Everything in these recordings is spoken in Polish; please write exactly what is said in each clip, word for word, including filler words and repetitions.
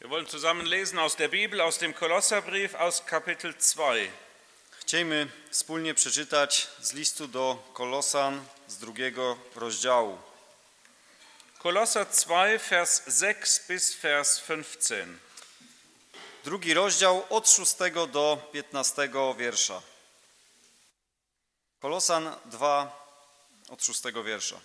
Wir wollen zusammen lesen aus der Bibel, aus dem Kolosserbrief, aus Kapitel zwei. Chcielibyśmy wspólnie przeczytać z listu do Kolosan z drugiego rozdziału. Kolosser zwei, Vers sechs bis Vers fünfzehn. Drugi rozdział od szóstego do piętnastego wiersza. Kolosan dwa od szóstego wiersza.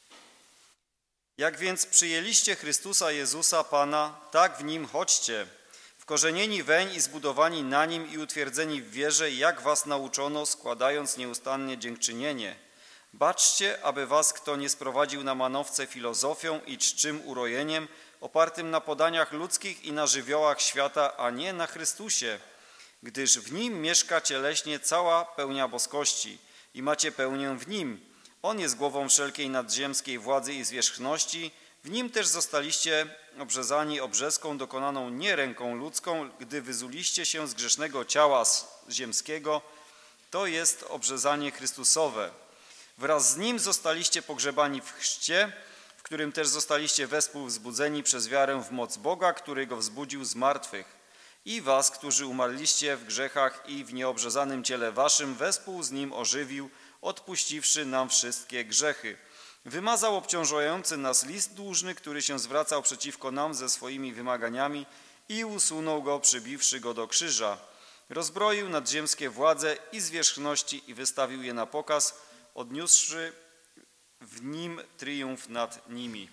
Jak więc przyjęliście Chrystusa Jezusa Pana, tak w Nim chodźcie, wkorzenieni weń i zbudowani na Nim i utwierdzeni w wierze, jak was nauczono, składając nieustannie dziękczynienie. Baczcie, aby was kto nie sprowadził na manowce filozofią i czczym urojeniem, opartym na podaniach ludzkich i na żywiołach świata, a nie na Chrystusie, gdyż w Nim mieszka cieleśnie cała pełnia boskości i macie pełnię w Nim. On jest głową wszelkiej nadziemskiej władzy i zwierzchności. W Nim też zostaliście obrzezani obrzezką dokonaną nie ręką ludzką, gdy wyzuliście się z grzesznego ciała ziemskiego. To jest obrzezanie Chrystusowe. Wraz z Nim zostaliście pogrzebani w chrzcie, w którym też zostaliście wespół wzbudzeni przez wiarę w moc Boga, który Go wzbudził z martwych. I was, którzy umarliście w grzechach i w nieobrzezanym ciele waszym, wespół z Nim ożywił, odpuściwszy nam wszystkie grzechy. Wymazał obciążający nas list dłużny, który się zwracał przeciwko nam ze swoimi wymaganiami i usunął go, przybiwszy go do krzyża. Rozbroił nadziemskie władze i zwierzchności i wystawił je na pokaz, odniósłszy w nim triumf nad nimi.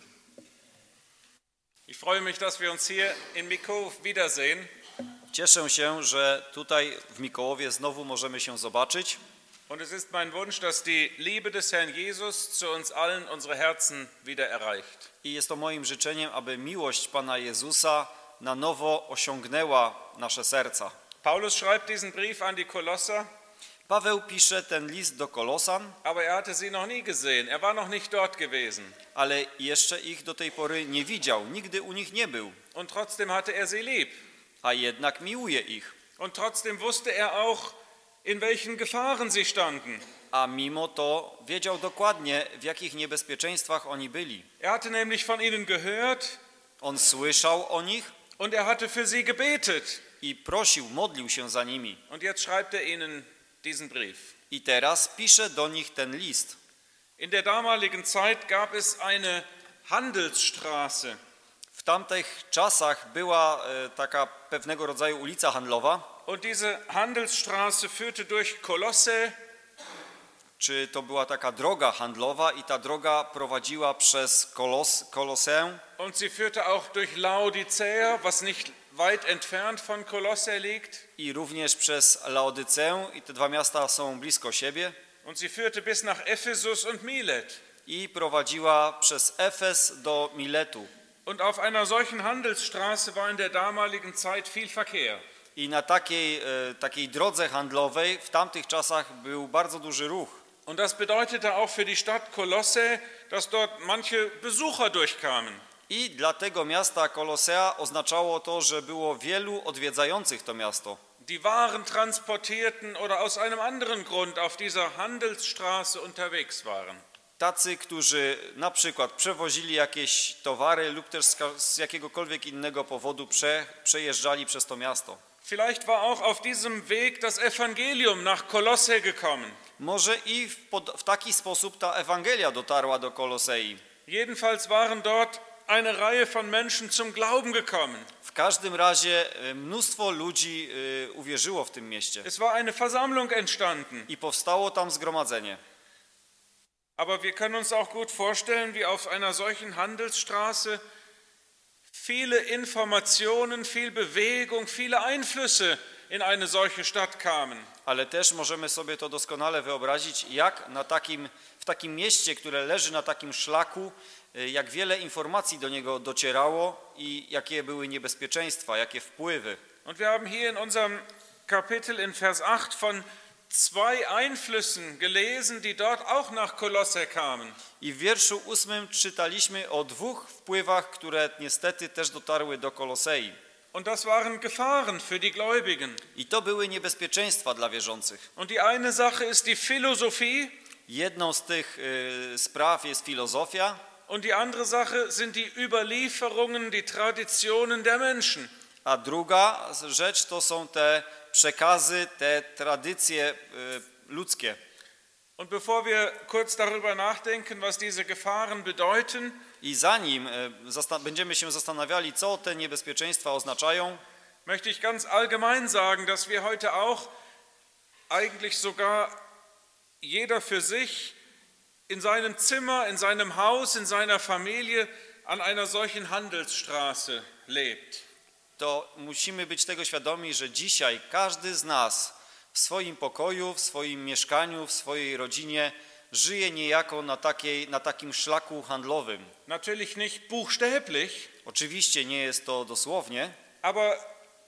Ich freue mich, dass wir uns hier in Mikołów wiedersehen. Cieszę się, że tutaj w Mikołowie znowu możemy się zobaczyć. Und es ist mein Wunsch, dass die Liebe des Herrn Jesus zu uns allen unsere Herzen wieder erreicht. I jest to moim życzeniem, aby miłość Pana Jezusa na nowo osiągnęła nasze serca. Paulus schreibt diesen Brief an die Kolosser, Paweł pisze ten list do Kolosan, aber er hatte sie noch nie gesehen. Er war noch nicht dort gewesen. ale jeszcze ich do tej pory nie widział, nigdy u nich nie był, Und trotzdem hatte er sie lieb. a jednak miłuje ich. Und trotzdem wusste er auch, in welchen Gefahren sie standen. A mimo to wiedział dokładnie, w jakich niebezpieczeństwach oni byli. Er hatte nämlich von ihnen gehört On słyszał o nich und er hatte für sie gebetet. i prosił, modlił się za nimi. Und jetzt schreibt er ihnen diesen Brief. I teraz pisze do nich ten list. In der damaligen Zeit gab es eine Handelsstraße. W tamtych czasach była e, taka pewnego rodzaju ulica handlowa. Und diese Handelsstraße führte durch Kolosse. Czy to była taka droga handlowa i ta droga prowadziła przez Kolos, Kolosę Und sie führte auch durch Laodicea, was nicht weit entfernt von Kolosse liegt. i również przez Laodyceę i te dwa miasta są blisko siebie Und sie führte bis nach Ephesus und Milet. i prowadziła przez Efes do Miletu. Und auf einer solchen Handelsstraße war in der damaligen Zeit viel Verkehr. I na takiej, e, takiej drodze handlowej w tamtych czasach był bardzo duży ruch. Und das bedeutete auch für die Stadt Kolosse, dass dort manche Besucher durchkamen. I dla tego miasta Kolosea oznaczało to, że było wielu odwiedzających to miasto. Die Waren transportierten oder aus einem anderen Grund auf dieser Handelsstraße unterwegs waren. Tacy, którzy na przykład przewozili jakieś towary lub też z, z jakiegokolwiek innego powodu prze, przejeżdżali przez to miasto. Vielleicht war auch auf diesem Weg das Evangelium nach Kolosse gekommen. Może i w, pod, w taki sposób ta Ewangelia dotarła do Kolosei. Jedenfalls waren dort eine Reihe von Menschen zum Glauben gekommen. W każdym razie mnóstwo ludzi y, uwierzyło w tym mieście. Es war eine Versammlung entstanden. I powstało tam zgromadzenie. Aber wir können uns auch gut vorstellen, wie auf einer solchen Handelsstraße viele Informationen, viel Bewegung, viele Einflüsse in eine solche Stadt kamen. Ale też możemy sobie to doskonale wyobrazić, jak na takim, w takim mieście, które leży na takim szlaku, jak wiele informacji do niego docierało i jakie były niebezpieczeństwa, jakie wpływy. Und wir haben hier in unserem Kapitel in Vers acht von zwei Einflüssen gelesen, die dort auch nach Kolosse kamen. I w wierszu ósmym czytaliśmy o dwóch wpływach, które niestety też dotarły do Kolosei. Und das waren Gefahren für die Gläubigen. I to były niebezpieczeństwa dla wierzących. Und die eine Sache ist die Philosophie. Jedną z tych y, spraw jest filozofia. und die andere Sache sind die Überlieferungen, die Traditionen der Menschen. A druga rzecz to są te przekazy, te tradycje y, ludzkie. Und bevor wir kurz darüber nachdenken, was diese Gefahren bedeuten, I zanim y, będziemy się zastanawiali, co te niebezpieczeństwa oznaczają, möchte ich ganz allgemein sagen, dass wir heute auch eigentlich sogar jeder für sich in seinem Zimmer, in seinem Haus, in seiner Familie an einer solchen Handelsstraße lebt. to musimy być tego świadomi, że dzisiaj każdy z nas w swoim pokoju, w swoim mieszkaniu, w swojej rodzinie żyje niejako na, takiej, na takim szlaku handlowym. Natürlich nicht buchstäblich, Oczywiście nie jest to dosłownie, aber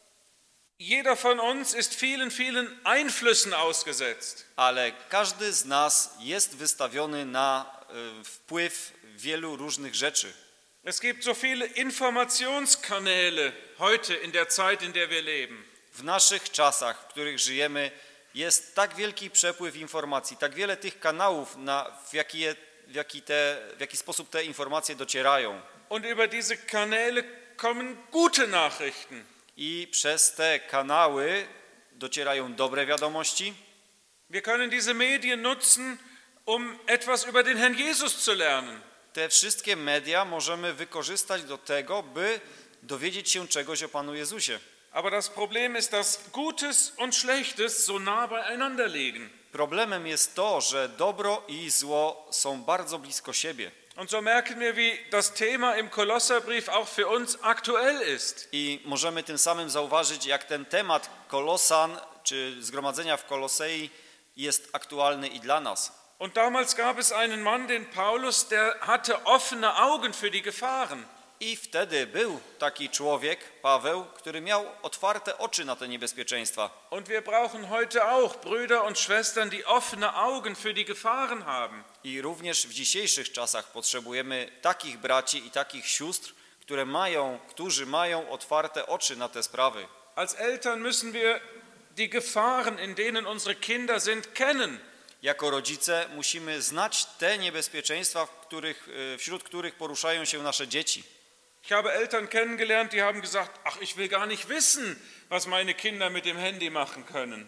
jeder von uns ist vielen, vielen Einflüssen ausgesetzt. ale każdy z nas jest wystawiony na y, wpływ wielu różnych rzeczy. Es gibt so viele Informationskanäle heute in der Zeit, in der wir leben. W naszych czasach, w których żyjemy, jest tak wielki przepływ informacji, tak wiele tych kanałów, na, w, jaki je, w, jaki te, w jaki sposób te informacje docierają. Und über diese Kanäle kommen gute Nachrichten. I przez te kanały docierają dobre wiadomości. Wir können diese Medien nutzen, um etwas über den Herrn Jesus zu lernen. Te wszystkie media możemy wykorzystać do tego, by dowiedzieć się czegoś o Panu Jezusie. Aber das Problem ist, dass Gutes und Schlechtes so nah beieinander liegen. Problemem jest to, że dobro i zło są bardzo blisko siebie. Und so merken wir, wie das Thema im Kolosserbrief auch für uns aktuell ist. I możemy tym samym zauważyć, jak ten temat Kolosan, czy zgromadzenia w Kolosei jest aktualny i dla nas. Und damals gab es einen Mann, den Paulus, der hatte offene Augen für die Gefahren. I wtedy był taki człowiek, Paweł, który miał otwarte oczy na te niebezpieczeństwa. Und wir brauchen heute auch Brüder und Schwestern, die offene Augen für die Gefahren haben. I również w dzisiejszych czasach potrzebujemy takich braci i takich sióstr, które mają, którzy mają otwarte oczy na te sprawy. Als Eltern müssen wir die Gefahren, in denen unsere Kinder sind, kennen. Jako rodzice musimy znać te niebezpieczeństwa, w których, wśród których poruszają się nasze dzieci. Ich habe Eltern kennengelernt, die haben gesagt, ach, ich will gar nicht wissen, was meine Kinder mit dem Handy machen können.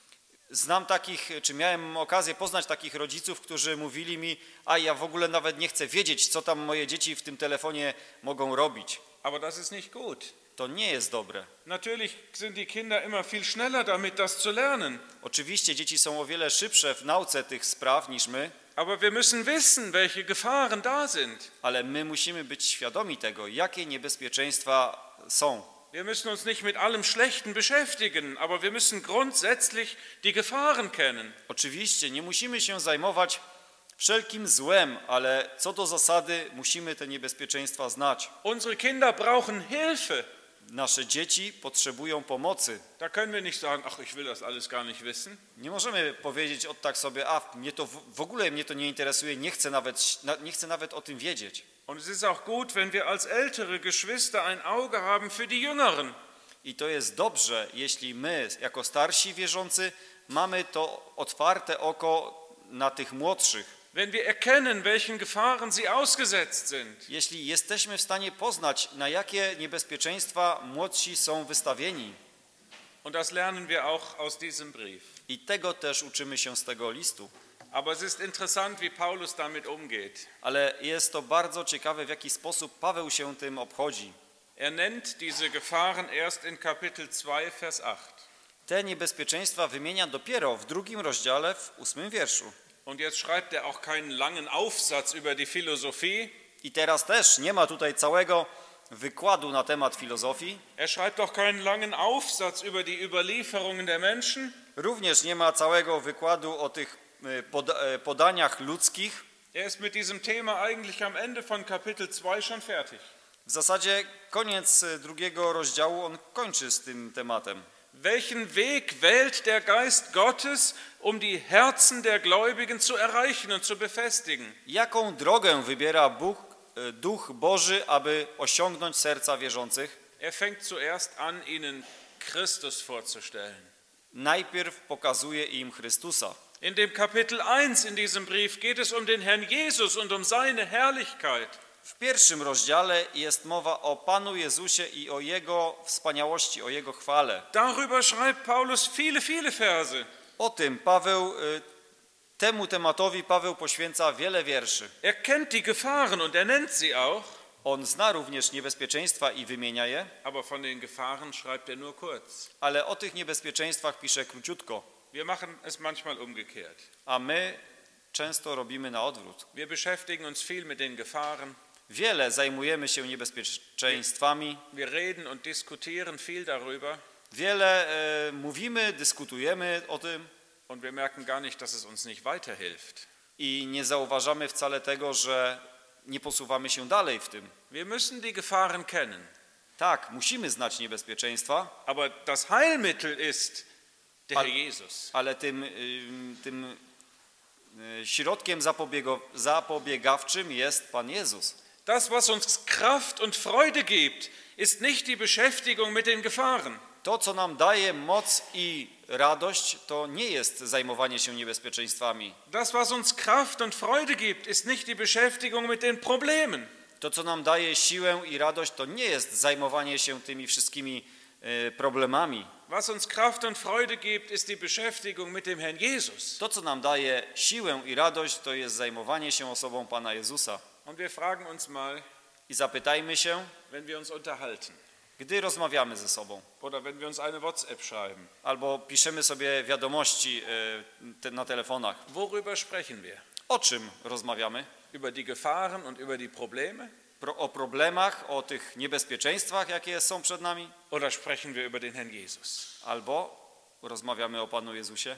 Znam takich, czy miałem okazję poznać takich rodziców, którzy mówili mi, a ja w ogóle nawet nie chcę wiedzieć, co tam moje dzieci w tym telefonie mogą robić. Aber das ist nicht gut. To nie jest dobre. Natürlich sind die Kinder immer viel schneller damit, das zu lernen. Oczywiście dzieci są o wiele szybsze w nauce tych spraw niż my, Aber wir müssen wissen, welche Gefahren da sind. ale my musimy być świadomi tego, jakie niebezpieczeństwa są. Wir müssen uns nicht mit allem Schlechten beschäftigen, aber wir müssen grundsätzlich die Gefahren kennen. Oczywiście nie musimy się zajmować wszelkim złem, ale co do zasady musimy te niebezpieczeństwa znać. Unsere Kinder brauchen Hilfe. Nasze dzieci potrzebują pomocy. Da können wir nicht sagen, ach, ich will das alles gar nicht wissen. Nie możemy powiedzieć od tak sobie, a mnie to w, w ogóle mnie to nie interesuje, nie chcę nawet, nie chcę nawet o tym wiedzieć. Und es ist auch gut, wenn wir als ältere Geschwister ein Auge haben für die Jüngeren. I to jest dobrze, jeśli my, jako starsi wierzący, mamy to otwarte oko na tych młodszych. Wenn wir erkennen, welchen Gefahren sie ausgesetzt sind. Jeśli jesteśmy w stanie poznać, na jakie niebezpieczeństwa młodsi są wystawieni. Und das lernen wir auch aus diesem Brief. I tego też uczymy się z tego listu. Aber es ist interessant, wie Paulus damit umgeht. Ale jest to bardzo ciekawe, w jaki sposób Paweł się tym obchodzi. Er nennt diese Gefahren erst in Kapitel zwei, Vers acht. Te niebezpieczeństwa wymienia dopiero w drugim rozdziale, w ósmym wierszu. Und jetzt schreibt er auch keinen langen Aufsatz über die Philosophie. I teraz też nie ma tutaj całego wykładu na temat filozofii. Er schreibt auch keinen langen Aufsatz über die Überlieferungen der Menschen. Również nie ma całego wykładu o tych podaniach ludzkich. Er ist mit diesem Thema eigentlich am Ende von Kapitel zwei schon fertig. W zasadzie koniec drugiego rozdziału on kończy z tym tematem. Welchen Weg wählt der Geist Gottes, um die Herzen der Gläubigen zu erreichen und zu befestigen? Jaką drogę wybiera Bóg, Duch Boży, aby osiągnąć serca wierzących? Er fängt zuerst an, ihnen Christus vorzustellen. Najpierw pokazuje im Chrystusa. In dem Kapitel eins in diesem Brief geht es um den Herrn Jesus und um seine Herrlichkeit. W pierwszym rozdziale jest mowa o Panu Jezusie i o Jego wspaniałości, o Jego chwale. Darüber schreibt Paulus viele, viele Verse. O tym Paweł, y, temu tematowi Paweł poświęca wiele wierszy. Er kennt die Gefahren und er nennt sie auch. On zna również niebezpieczeństwa i wymienia je, Aber von den Gefahren schreibt er nur kurz. ale o tych niebezpieczeństwach pisze króciutko, Wir machen es manchmal umgekehrt. a my często robimy na odwrót. Wir beschäftigen uns viel mit den Gefahren. Wiele zajmujemy się niebezpieczeństwami, Wir reden und diskutieren viel darüber. wiele e, mówimy, dyskutujemy o tym Und wir merken gar nicht, dass es uns nicht weiterhilft. i nie zauważamy wcale tego, że nie posuwamy się dalej w tym. Wir müssen die Gefahren kennen. Tak, musimy znać niebezpieczeństwa, Aber das Heilmittel ist der Al- Herr Jesus. ale tym, ym, tym y, środkiem zapobiego, zapobiegawczym jest Pan Jezus. Das, was uns Kraft und Freude gibt, ist nicht die Beschäftigung mit den Gefahren. To, co nam daje moc i radość, to nie jest zajmowanie się niebezpieczeństwami. Das, was uns Kraft und Freude gibt, ist nicht die Beschäftigung mit den Problemen. To, co nam daje siłę i radość, to nie jest zajmowanie się tymi wszystkimi y, problemami. Was uns Kraft und Freude gibt, ist die Beschäftigung mit dem Herrn Jesus. To, co nam daje siłę i radość, to jest zajmowanie się osobą Pana Jezusa. Und wir fragen uns mal, I zapytajmy się, wenn wir uns unterhalten gdy rozmawiamy ze sobą, oder wenn wir uns eine WhatsApp schreiben, albo piszemy sobie wiadomości y, te, na telefonach, worüber sprechen wir? o czym rozmawiamy? Über die Gefahren und über die Probleme? Pro, o problemach, o tych niebezpieczeństwach, jakie są przed nami? Oder sprechen wir über den Herrn Jesus? Albo rozmawiamy o Panu Jezusie?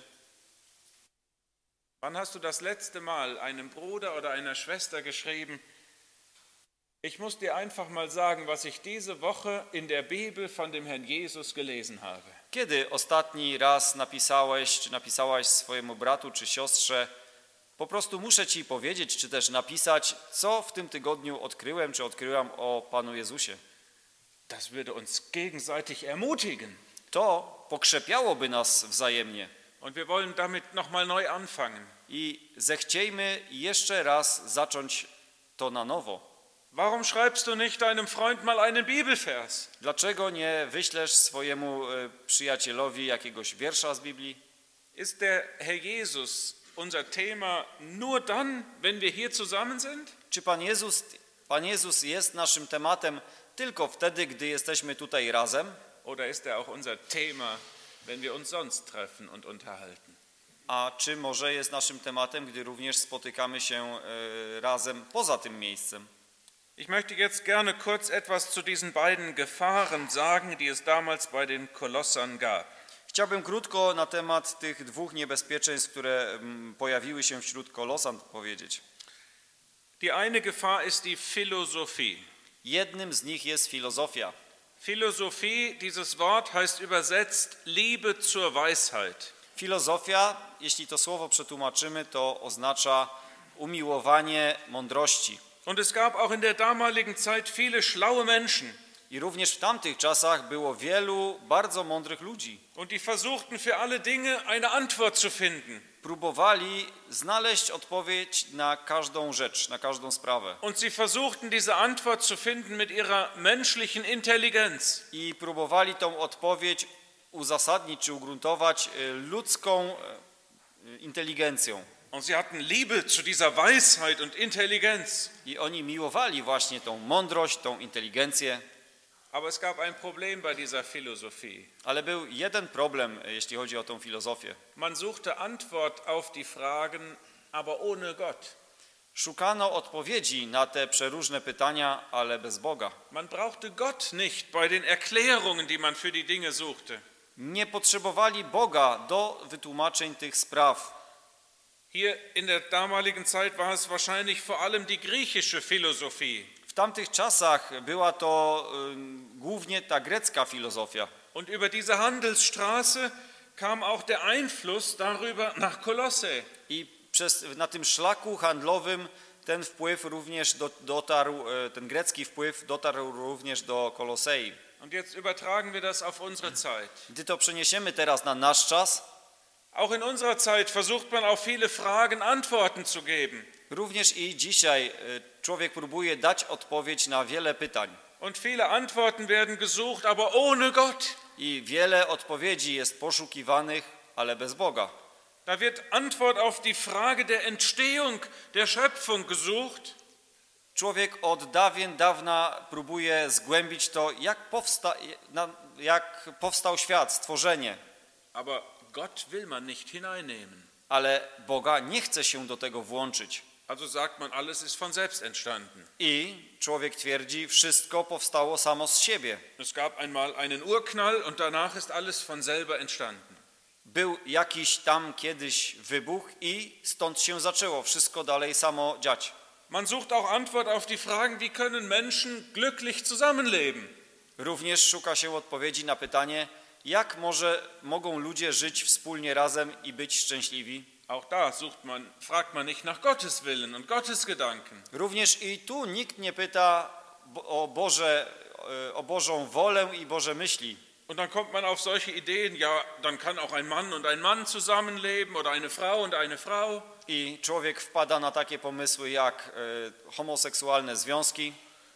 Wann hast du das letzte Mal einem Bruder oder einer Schwester geschrieben, ich muss dir einfach mal sagen, was ich diese Woche in der Bibel von dem Herrn Jesus gelesen habe? Kiedy ostatni raz napisałeś, czy napisałaś swojemu bratu czy siostrze, po prostu muszę ci powiedzieć, czy też napisać, co w tym tygodniu odkryłem, czy odkryłam o Panu Jezusie. Das würde uns gegenseitig ermutigen. To pokrzepiałoby nas wzajemnie Und wir wollen damit nochmal neu anfangen. i zechciejmy jeszcze raz zacząć to na nowo. Warum schreibst du nicht deinem Freund mal einen Bibelvers? Dlaczego nie wyślesz swojemu e, przyjacielowi jakiegoś wiersza z Biblii? Ist der Herr Jesus unser Thema nur dann, wenn wir hier zusammen sind? Czy Pan Jezus, Pan Jezus jest naszym tematem tylko wtedy, gdy jesteśmy tutaj razem? Oder ist er auch unser Thema, wenn wir uns sonst treffen und unterhalten? A czy może jest naszym tematem, gdy również spotykamy się e, razem poza tym miejscem? Ich möchte jetzt gerne kurz etwas zu diesen beiden Gefahren sagen, die es damals bei den Kolossern gab. Chciałbym krótko na temat tych dwóch niebezpieczeństw, które mm, pojawiły się wśród Kolosan, powiedzieć. Die eine Gefahr ist die Philosophie. Jednym z nich jest filozofia. Philosophie, dieses Wort heißt übersetzt Liebe zur Weisheit. Filozofia, jeśli to słowo przetłumaczymy, to oznacza umiłowanie mądrości. Und es gab auch in der damaligen Zeit viele schlaue Menschen. I również w tamtych czasach było wielu bardzo mądrych ludzi. Und die versuchten für alle Dinge eine Antwort zu finden. Próbowali znaleźć odpowiedź na każdą rzecz, na każdą sprawę. Und sie versuchten diese Antwort zu finden mit ihrer menschlichen Intelligenz. I próbowali tą odpowiedź uzasadnić czy ugruntować y, ludzką y, inteligencją. Und sie hatten Liebe zu dieser Weisheit und Intelligenz. I oni miłowali właśnie tą mądrość, tą inteligencję. Aber es gab ein Problem bei dieser Philosophie. Ale był jeden problem, jeśli chodzi o tą filozofię. Man suchte Antwort auf die Fragen, aber ohne Gott. Szukano odpowiedzi na te przeróżne pytania, ale bez Boga. Man brauchte Gott nicht bei den Erklärungen, die man für die Dinge suchte. Nie potrzebowali Boga do wytłumaczeń tych spraw. Hier in der damaligen Zeit war es wahrscheinlich vor allem die griechische Philosophie. W tamtych czasach była to y, głównie ta grecka filozofia. Und über diese Handelsstraße kam auch der Einfluss darüber nach Kolosse. I przez, na tym szlaku handlowym ten wpływ również do, dotarł, y, ten grecki wpływ dotarł również do Kolosei. Und jetzt übertragen wir das auf unsere Zeit. Gdy to przeniesiemy teraz na nasz czas, Auch in unserer Zeit versucht man auf viele Fragen Antworten zu geben. Również i dzisiaj y, człowiek próbuje dać odpowiedź na wiele pytań. Und viele Antworten werden gesucht, aber ohne Gott. I wiele odpowiedzi jest poszukiwanych, ale bez Boga. Da wird Antwort auf die Frage der Entstehung der Schöpfung gesucht. Człowiek od dawien dawna próbuje zgłębić to, jak, powsta, jak powstał świat, stworzenie. Aber Gott will man nicht hineinnehmen. Ale Boga nie chce się do tego włączyć. Also sagt man, alles ist von selbst entstanden. I człowiek twierdzi, wszystko powstało samo z siebie. Es gab einmal einen Urknall und danach ist alles von selber entstanden. Był jakiś tam kiedyś wybuch i stąd się zaczęło wszystko dalej samo dziać. Man sucht auch Antwort auf die Fragen, wie können Menschen glücklich zusammenleben? Również szuka się odpowiedzi na pytanie, jak może mogą ludzie żyć wspólnie razem i być szczęśliwi. Auch da sucht man, fragt man nicht nach Gottes Willen und Gottes Gedanken. Również i tu nikt nie pyta o, Boże, o Bożą wolę i Boże myśli. Und dann kommt man auf solche Ideen, ja, dann kann auch ein Mann und ein Mann zusammenleben oder eine Frau und eine Frau. I człowiek wpada na takie pomysły jak e, homoseksualne związki.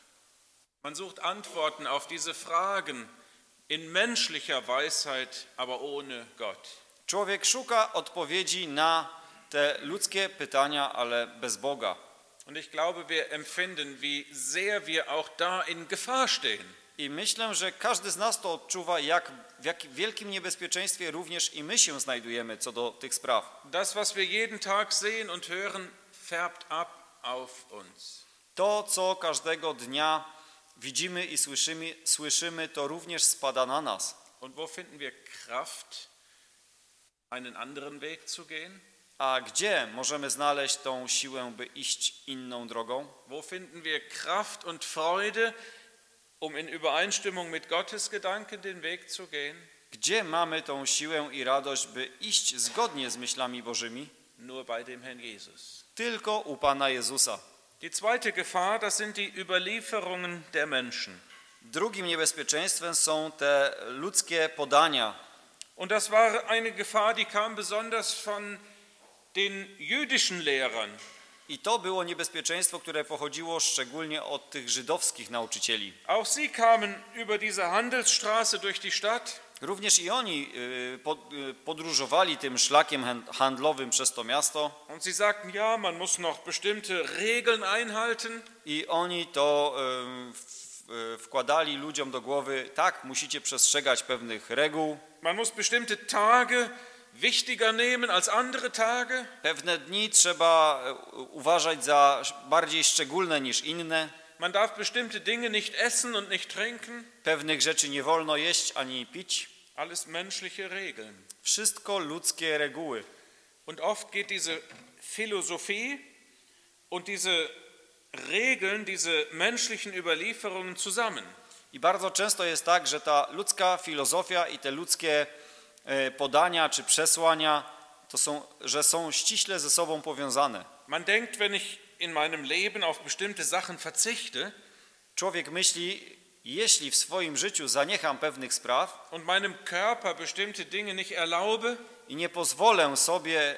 Man sucht Antworten auf diese Fragen in menschlicher Weisheit, aber ohne Gott. Człowiek szuka odpowiedzi na te ludzkie pytania, ale bez Boga. Und ich glaube, wir empfinden, wie sehr wir auch da in Gefahr stehen. I myślę, że każdy z nas to odczuwa, jak, w jak wielkim niebezpieczeństwie również i my się znajdujemy co do tych spraw. Das, was wir jeden Tag sehen und hören, färbt ab auf uns. To, co każdego dnia widzimy i słyszymy, słyszymy, to również spada na nas. Und wo finden wir Kraft, einen anderen Weg zu gehen? A gdzie możemy znaleźć tą siłę, by iść inną drogą? Wo finden wir Kraft und Freude, um in Übereinstimmung mit Gottes Gedanken den Weg zu gehen? Gdzie mamy tą siłę i radość, by iść zgodnie z myślami Bożymi? Nur bei dem Herrn Jesus. Tylko u Pana Jezusa. Die zweite Gefahr, das sind die Überlieferungen der Menschen. Drugim niebezpieczeństwem są te ludzkie podania. Und das war eine Gefahr, die kam besonders von den jüdischen Lehrern. I to było niebezpieczeństwo, które pochodziło szczególnie od tych żydowskich nauczycieli. Auch sie kamen über diese Handelsstraße durch die Stadt. Również i oni podróżowali tym szlakiem handlowym przez to miasto. Und sie sagten, ja, man muss noch bestimmte Regeln einhalten. I oni to wkładali ludziom do głowy, tak, musicie przestrzegać pewnych reguł. Man muss bestimmte Tage wichtiger nehmen als andere Tage. Pewne dni trzeba uważać za bardziej szczególne niż inne. Man darf bestimmte Dinge nicht essen und nicht trinken. Pewnych rzeczy nie wolno jeść ani pić. Alles menschliche Regeln. Wszystko ludzkie reguły. Und oft geht diese Philosophie und diese Regeln, diese menschlichen Überlieferungen zusammen. I bardzo często jest tak, że ta ludzka filozofia i te ludzkie podania czy przesłania, to są, że są ściśle ze sobą powiązane. Man denkt, wenn ich in meinem Leben auf bestimmte Sachen verzichte, człowiek myśli, jeśli w swoim życiu zaniecham pewnych spraw und meinem Körper bestimmte Dinge nicht erlaube, i nie pozwolę sobie,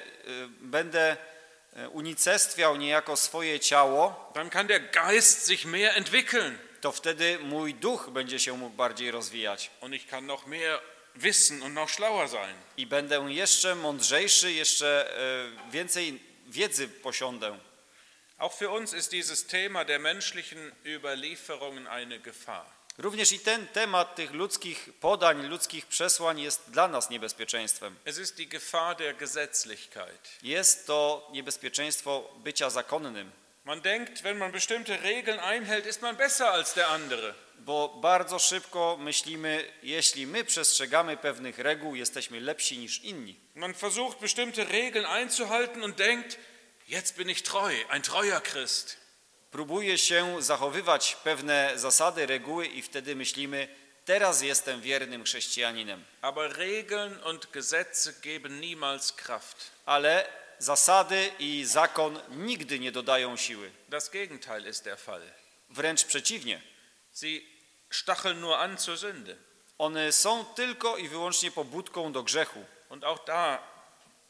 będę unicestwiał niejako swoje ciało, dann kann der Geist sich mehr entwickeln. To wtedy mój duch będzie się mógł bardziej rozwijać. Und ich kann noch mehr wissen und noch schlauer sein. I będę jeszcze mądrzejszy, jeszcze więcej wiedzy posiądę. Auch für uns ist dieses Thema der menschlichen Überlieferungen eine Gefahr. Również i ten temat tych ludzkich podań, ludzkich przesłań jest dla nas niebezpieczeństwem. Es ist die Gefahr der Gesetzlichkeit. Jest to niebezpieczeństwo bycia zakonnym. Man denkt, wenn man bestimmte Regeln einhält, ist man besser als der andere. Bo bardzo szybko myślimy, jeśli my przestrzegamy pewnych reguł, jesteśmy lepsi niż inni. Man versucht bestimmte Regeln einzuhalten und denkt, jetzt bin ich treu, ein treuer Christ. Próbuje się zachowywać pewne zasady, reguły i wtedy myślimy, teraz jestem wiernym chrześcijaninem. Aber Regeln und Gesetze geben niemals Kraft. Ale zasady i zakon nigdy nie dodają siły. Das Gegenteil ist der Fall. Wręcz przeciwnie. Sie stacheln nur an zur Sünde. One są tylko i wyłącznie pobudką do grzechu. Und auch da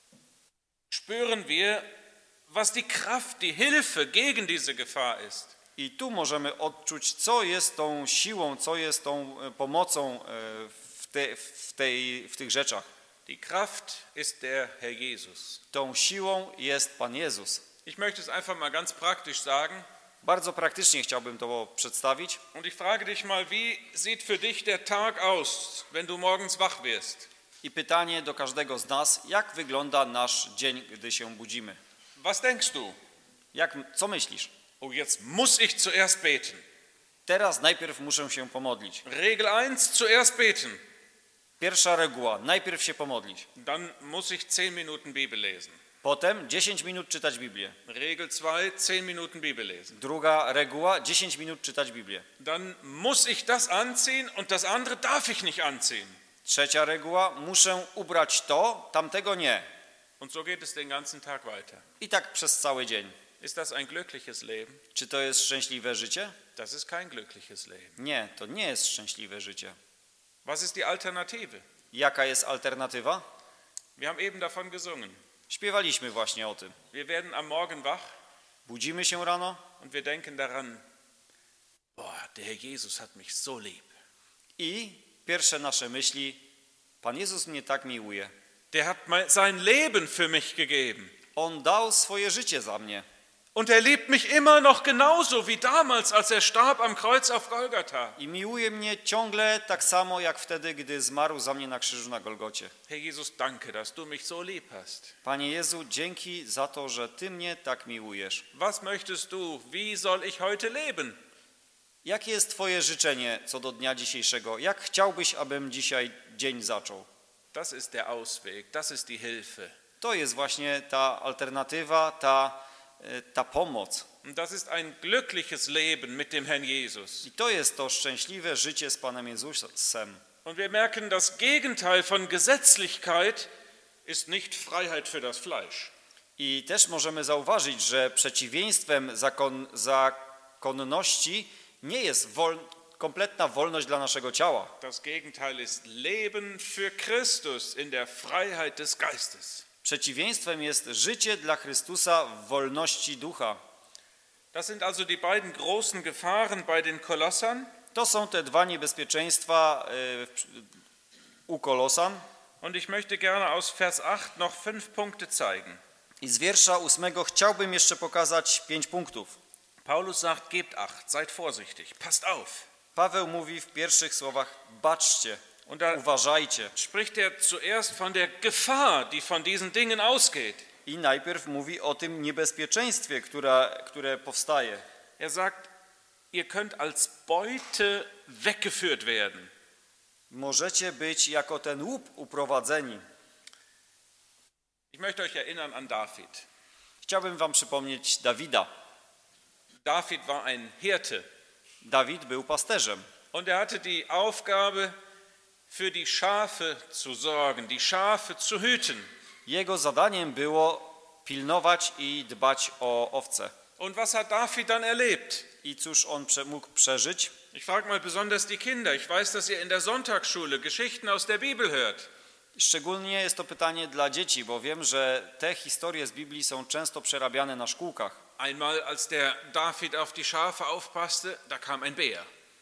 spüren wir, was die Kraft, die Hilfe gegen diese Gefahr ist. I tu możemy odczuć, co jest tą siłą, co jest tą e, pomocą e, w, te, w, tej, w tych rzeczach. Die Kraft ist der Herr Jesus. Tą siłą jest Pan Jezus. Ich möchte es einfach mal ganz praktisch sagen. Bardzo praktycznie chciałbym to przedstawić. Und ich frage dich mal, wie sieht für dich der Tag aus, wenn du morgens wach wirst? I pytanie do każdego z nas, jak wygląda nasz dzień, gdy się budzimy? Was denkst du? Jak, co myślisz? Oh, jetzt muss ich zuerst beten. Teraz najpierw muszę się pomodlić. Regel eins, zuerst beten. Pierwsza reguła, najpierw się pomodlić. Dann muss ich zehn Minuten Bibel lesen. Potem dziesięć minut czytać Biblię. Regel zwei, zehn Minuten Bibel lesen. Druga reguła, dziesięć minut czytać Biblię. Dann muss ich das anziehen und das andere darf ich nicht anziehen. Trzecia reguła, muszę ubrać to, tamtego nie. Und so geht es den ganzen Tag weiter. I tak przez cały dzień. Ist das ein glückliches Leben? Czy to jest szczęśliwe życie? Das ist kein glückliches Leben. Nie, to nie jest szczęśliwe życie. Was ist die Alternative? Jaka jest alternatywa? Wir haben eben davon gesungen. Śpiewaliśmy właśnie o tym. Wir werden am Morgen wach Budzimy się rano und wir denken daran, boah, der Herr Jesus hat mich so lieb. i pierwsze nasze myśli, Pan Jezus mnie tak miłuje. Der hat sein Leben für mich gegeben. On dał swoje życie za mnie. Und er liebt mich immer noch genauso wie damals, als er starb am Kreuz auf Golgatha. I miłuje mnie ciągle tak samo, jak wtedy, gdy zmarł za mnie na krzyżu na Golgocie. Herr Jesus, danke, dass du mich so lieb hast. Panie Jezu, dzięki za to, że Ty mnie tak miłujesz. Was möchtest du? Wie soll ich heute leben? Jakie jest Twoje życzenie co do dnia dzisiejszego? Jak chciałbyś, abym dzisiaj dzień zaczął? Das ist der Ausweg, das ist die Hilfe. To jest właśnie ta alternatywa, ta, ta pomoc. Und das ist ein glückliches Leben mit dem Herrn Jesus. I to jest to szczęśliwe życie z Panem Jezusem. Und wir merken, das Gegenteil von Gesetzlichkeit ist nicht Freiheit für das Fleisch. I też możemy zauważyć, że przeciwieństwem zakon, zakonności nie jest wol, kompletna wolność dla naszego ciała. Das Gegenteil ist Leben für Christus in der Freiheit des Geistes. Przeciwieństwem jest życie dla Chrystusa w wolności ducha. Das sind also die beiden großen Gefahren bei den Kolossern. To są te dwa niebezpieczeństwa u Kolosan. Und ich möchte gerne aus Vers acht noch fünf Punkte zeigen. I z wiersza ósmego chciałbym jeszcze pokazać pięć punktów. Paulus sagt, gebt acht, seid vorsichtig, passt auf. Paweł mówi w pierwszych słowach, baczcie, Und da uważajcie. spricht er zuerst von der Gefahr, die von diesen Dingen ausgeht. I najpierw mówi o tym niebezpieczeństwie, które, które powstaje. Er sagt, ihr könnt als Beute weggeführt werden. Możecie być jako ten łup uprowadzeni. Ich möchte euch erinnern an David. Chciałbym wam przypomnieć Dawida. David war ein Hirte. Dawid był pasterzem. Und er hatte die Aufgabe, für die Schafe zu sorgen, die Schafe zu hüten. Jego zadaniem było pilnować i dbać o owce. Und was hat David dann erlebt? I cóż on prze, mógł przeżyć? Ich frage mal besonders die Kinder. Ich weiß, dass ihr in der Sonntagsschule Geschichten aus der Bibel hört. Szczególnie jest to pytanie dla dzieci, bo wiem, że te historie z Biblii są często przerabiane na szkółkach. Einmal, als der David auf die Schafe aufpasste, da kam ein Bär.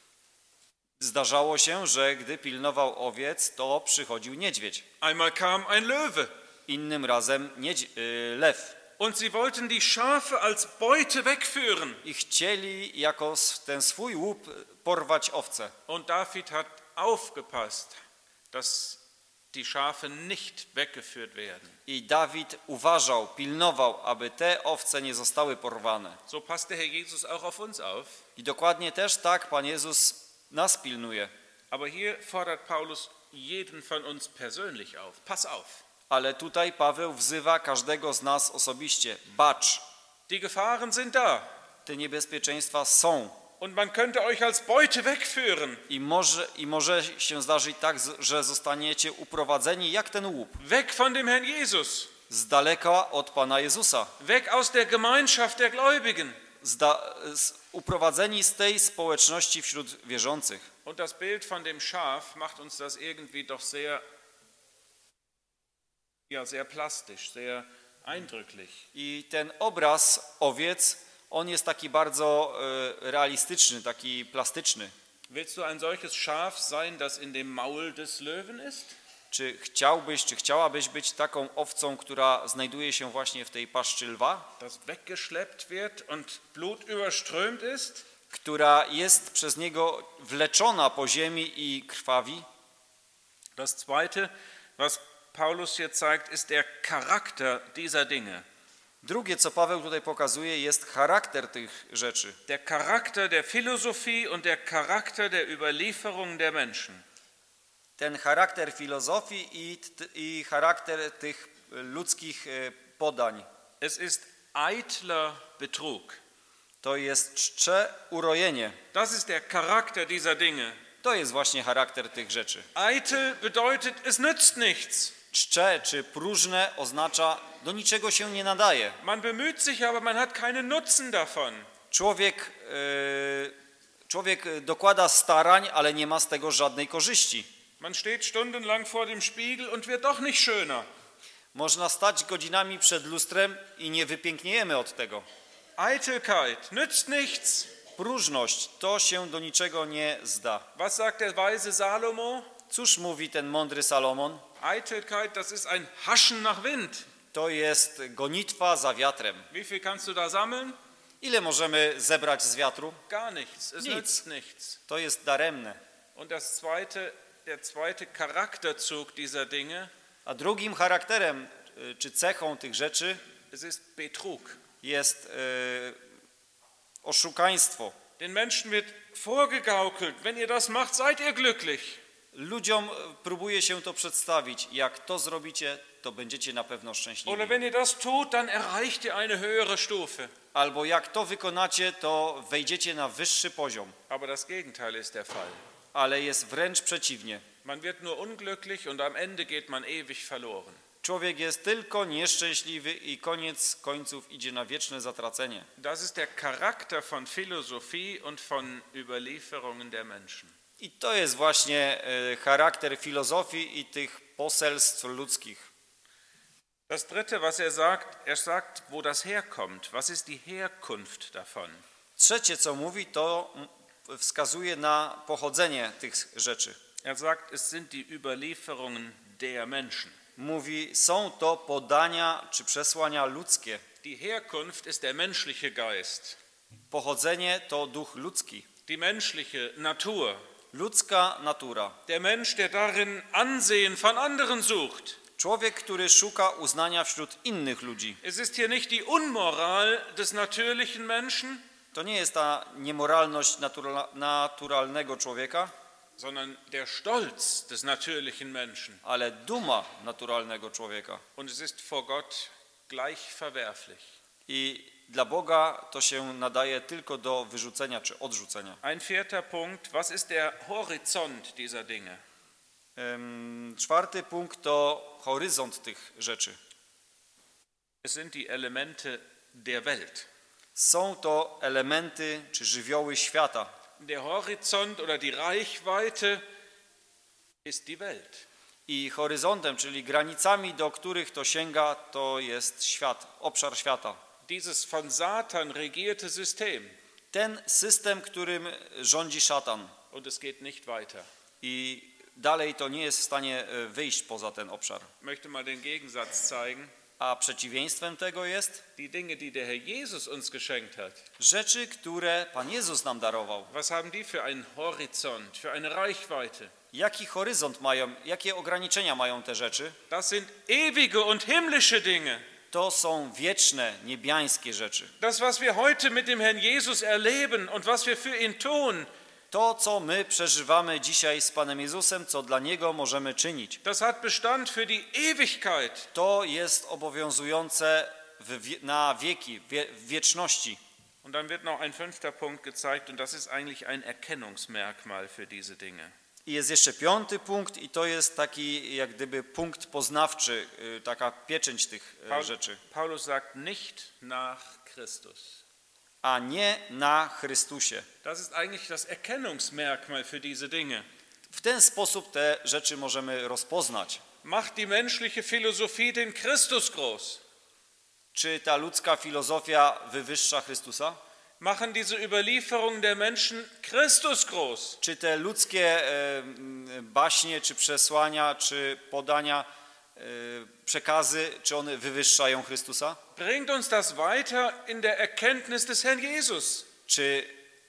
Zdarzało się, że gdy pilnował owiec, to przychodził niedźwiedź. Einmal kam ein Löwe. Innym razem niedź, y, lew. Und sie wollten die Schafe als Beute wegführen. I chcieli jako s- ten swój łup porwać owce. Und David hat aufgepasst, dass die Schafe nicht weggeführt werden. I Dawid uważał, pilnował, aby te owce nie zostały porwane. So passt der Herr Jesus auch auf uns auf. I dokładnie też tak Pan Jezus nas pilnuje. Aber hier fordert Paulus jeden von uns persönlich auf. Pass auf. Ale tutaj Paweł wzywa każdego z nas osobiście. Bacz, Die Gefahren sind da. te niebezpieczeństwa są. Und man könnte euch als Beute wegführen. I może, I może się zdarzyć tak, z- że zostaniecie uprowadzeni jak ten łup. Weg von dem Herrn Jesus. Z daleka od Pana Jezusa. Weg aus der Gemeinschaft der Gläubigen. Zda, z, uprowadzeni z tej społeczności wśród wierzących. Und das Bild von dem Schaf macht uns das irgendwie doch sehr, ja, sehr plastisch, sehr eindrücklich. I ten obraz owiec, on jest taki bardzo e, realistyczny, taki plastyczny. Willst du ein solches Schaf sein, das in dem Maul des Löwen ist? Czy chciałbyś, czy chciałabyś być taką owcą, która znajduje się właśnie w tej paszczy lwa? Das weggeschleppt wird und Blut überströmt ist? Która jest przez niego wleczona po ziemi i krwawi? Das Zweite, was Paulus hier zeigt, ist der Charakter dieser Dinge. Drugie, co Paweł tutaj pokazuje, jest charakter tych rzeczy. Der Charakter der Philosophie und der Charakter der Überlieferung der Menschen. Ten charakter filozofii i, i charakter tych ludzkich e, podań. Es ist eitler Betrug. To jest czcze urojenie. Das ist der Charakter dieser Dinge. To jest właśnie charakter tych rzeczy. Eitel bedeutet, es nützt nichts. Czcze czy próżne oznacza, do niczego się nie nadaje. Man bemüht sich, aber man hat keinen Nutzen davon. Człowiek, e, człowiek dokłada starań, ale nie ma z tego żadnej korzyści. Man steht stundenlang vor dem Spiegel und wird doch nicht schöner. Można stać godzinami przed lustrem i nie wypiękniejemy od tego. Eitelkeit nützt nichts. Próżność to się do niczego nie zda. Was sagt der weise Salomo? Cóż mówi ten mądry Salomon? Eitelkeit, das ist ein Haschen nach Wind. To jest gonitwa za wiatrem. Wie viel kannst du da sammeln? Ile możemy zebrać z wiatru? Gar nichts. Es Nic. nützt nichts. To jest daremne. Und das zweite, der zweite Charakterzug dieser Dinge, A drugim charakterem y, czy cechą tych rzeczy es ist Betrug. jest y, oszukaństwo. Den Menschen wird vorgegaukelt, wenn ihr das macht, seid ihr glücklich. Ludziom próbuje się to przedstawić. Jak to zrobicie, to będziecie na pewno szczęśliwi. Oder wenn ihr das tut, dann erreicht ihr eine höhere Stufe. Albo jak to wykonacie, to wejdziecie na wyższy poziom. Aber das Gegenteil ist der Fall. Ale jest wręcz przeciwnie. Man wird nur unglücklich und am Ende geht man ewig verloren. Człowiek jest tylko nieszczęśliwy i koniec końców idzie na wieczne zatracenie. Das ist der Charakter von Philosophie und von Überlieferungen der Menschen. I to jest właśnie e, charakter filozofii i tych poselstw ludzkich. Das dritte, was er sagt, er sagt, wo das herkommt. Was ist die Herkunft davon? Trzecie, co mówi, to wskazuje na pochodzenie tych rzeczy. Er sagt, es sind die Überlieferungen der Menschen. Mówi, są to podania czy przesłania ludzkie. Die Herkunft ist der menschliche Geist, Pochodzenie to duch ludzki, die menschliche Natur. ludzka natura. Der Mensch, der darin Ansehen von anderen sucht. Człowiek, który szuka uznania wśród innych ludzi. Es ist hier nicht die Unmoral des natürlichen Menschen, To nie jest ta niemoralność natura naturalnego człowieka, sondern der Stolz des natürlichen Menschen. ale duma naturalnego człowieka. Und es ist vor Gott gleich verwerflich. I dla Boga to się nadaje tylko do wyrzucenia czy odrzucenia. Ein vierter Punkt, was ist der Horizont dieser Dinge? Ym, czwarty punkt to horyzont tych rzeczy. Es sind die Elemente der Welt. Są to elementy czy żywioły świata. Der Horizont oder die Reichweite ist die Welt. I horyzontem, czyli granicami, do których to sięga, to jest świat, obszar świata. Dieses von Satan regierte System. Ten system, którym rządzi szatan. Und es geht nicht weiter. I dalej to nie jest w stanie wyjść poza ten obszar. Ich möchte mal den Gegensatz zeigen. A przeciwieństwem tego jest Die Dinge, die der Herr Jesus uns geschenkt hat. rzeczy, które Pan Jezus nam darował. Was haben die für einen Horizont, für eine Reichweite? Jaki horyzont mają, jakie ograniczenia mają te rzeczy? Das sind ewige und himmlische Dinge. To są wieczne, niebiańskie rzeczy. Das, was wir heute mit dem Herrn Jesus erleben und was wir für ihn tun, To, co my przeżywamy dzisiaj z Panem Jezusem, co dla Niego możemy czynić, das hat Bestand für die Ewigkeit. to jest obowiązujące w wie, na wieki, wie, w wieczności. Und dann wird noch ein fünfter Punkt gezeigt und das ist eigentlich ein Erkennungsmerkmal für diese Dinge. I jest jeszcze piąty punkt i to jest taki jak gdyby punkt poznawczy, y, taka pieczęć tych y, Paul, rzeczy. Paulus sagt nicht nach Christus. A nie na Chrystusie. Das ist eigentlich das Erkennungsmerkmal für diese Dinge. W ten sposób te rzeczy możemy rozpoznać. Macht die menschliche Philosophie den Christus groß? Czy ta ludzka filozofia wywyższa Chrystusa? Machen diese Überlieferungen der Menschen Christus groß? Czy te ludzkie e, baśnie, czy przesłania, czy podania, e, przekazy, czy one wywyższają Chrystusa? Bringt uns das weiter in der Erkenntnis des Herrn Jesus? Czy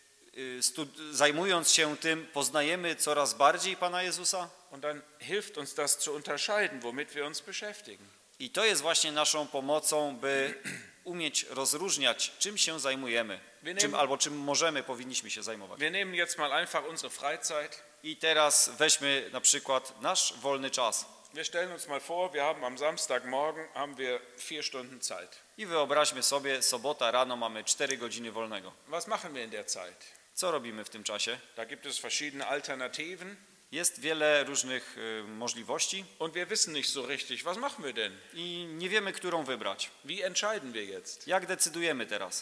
e, stud- zajmując się tym, poznajemy coraz bardziej Pana Jezusa? Und dann hilft uns das zu unterscheiden, womit wir uns beschäftigen. I to jest właśnie naszą pomocą, by umieć rozróżniać, czym się zajmujemy, czym, albo czym możemy, powinniśmy się zajmować. Wir nehmen jetzt mal einfach unsere Freizeit. I teraz weźmy na przykład nasz wolny czas. Wir stellen uns mal vor, wir haben am Samstagmorgen haben wir vier Stunden Zeit. I wyobraźmy sobie, sobota rano mamy cztery godziny wolnego. Was machen wir in der Zeit? Co robimy w tym czasie? Da gibt es verschiedene Alternativen. Jest wiele różnych y, możliwości Und wir wissen nicht so richtig, was machen wir denn? i nie wiemy, którą wybrać. Wie entscheiden wir jetzt? Jak decydujemy teraz?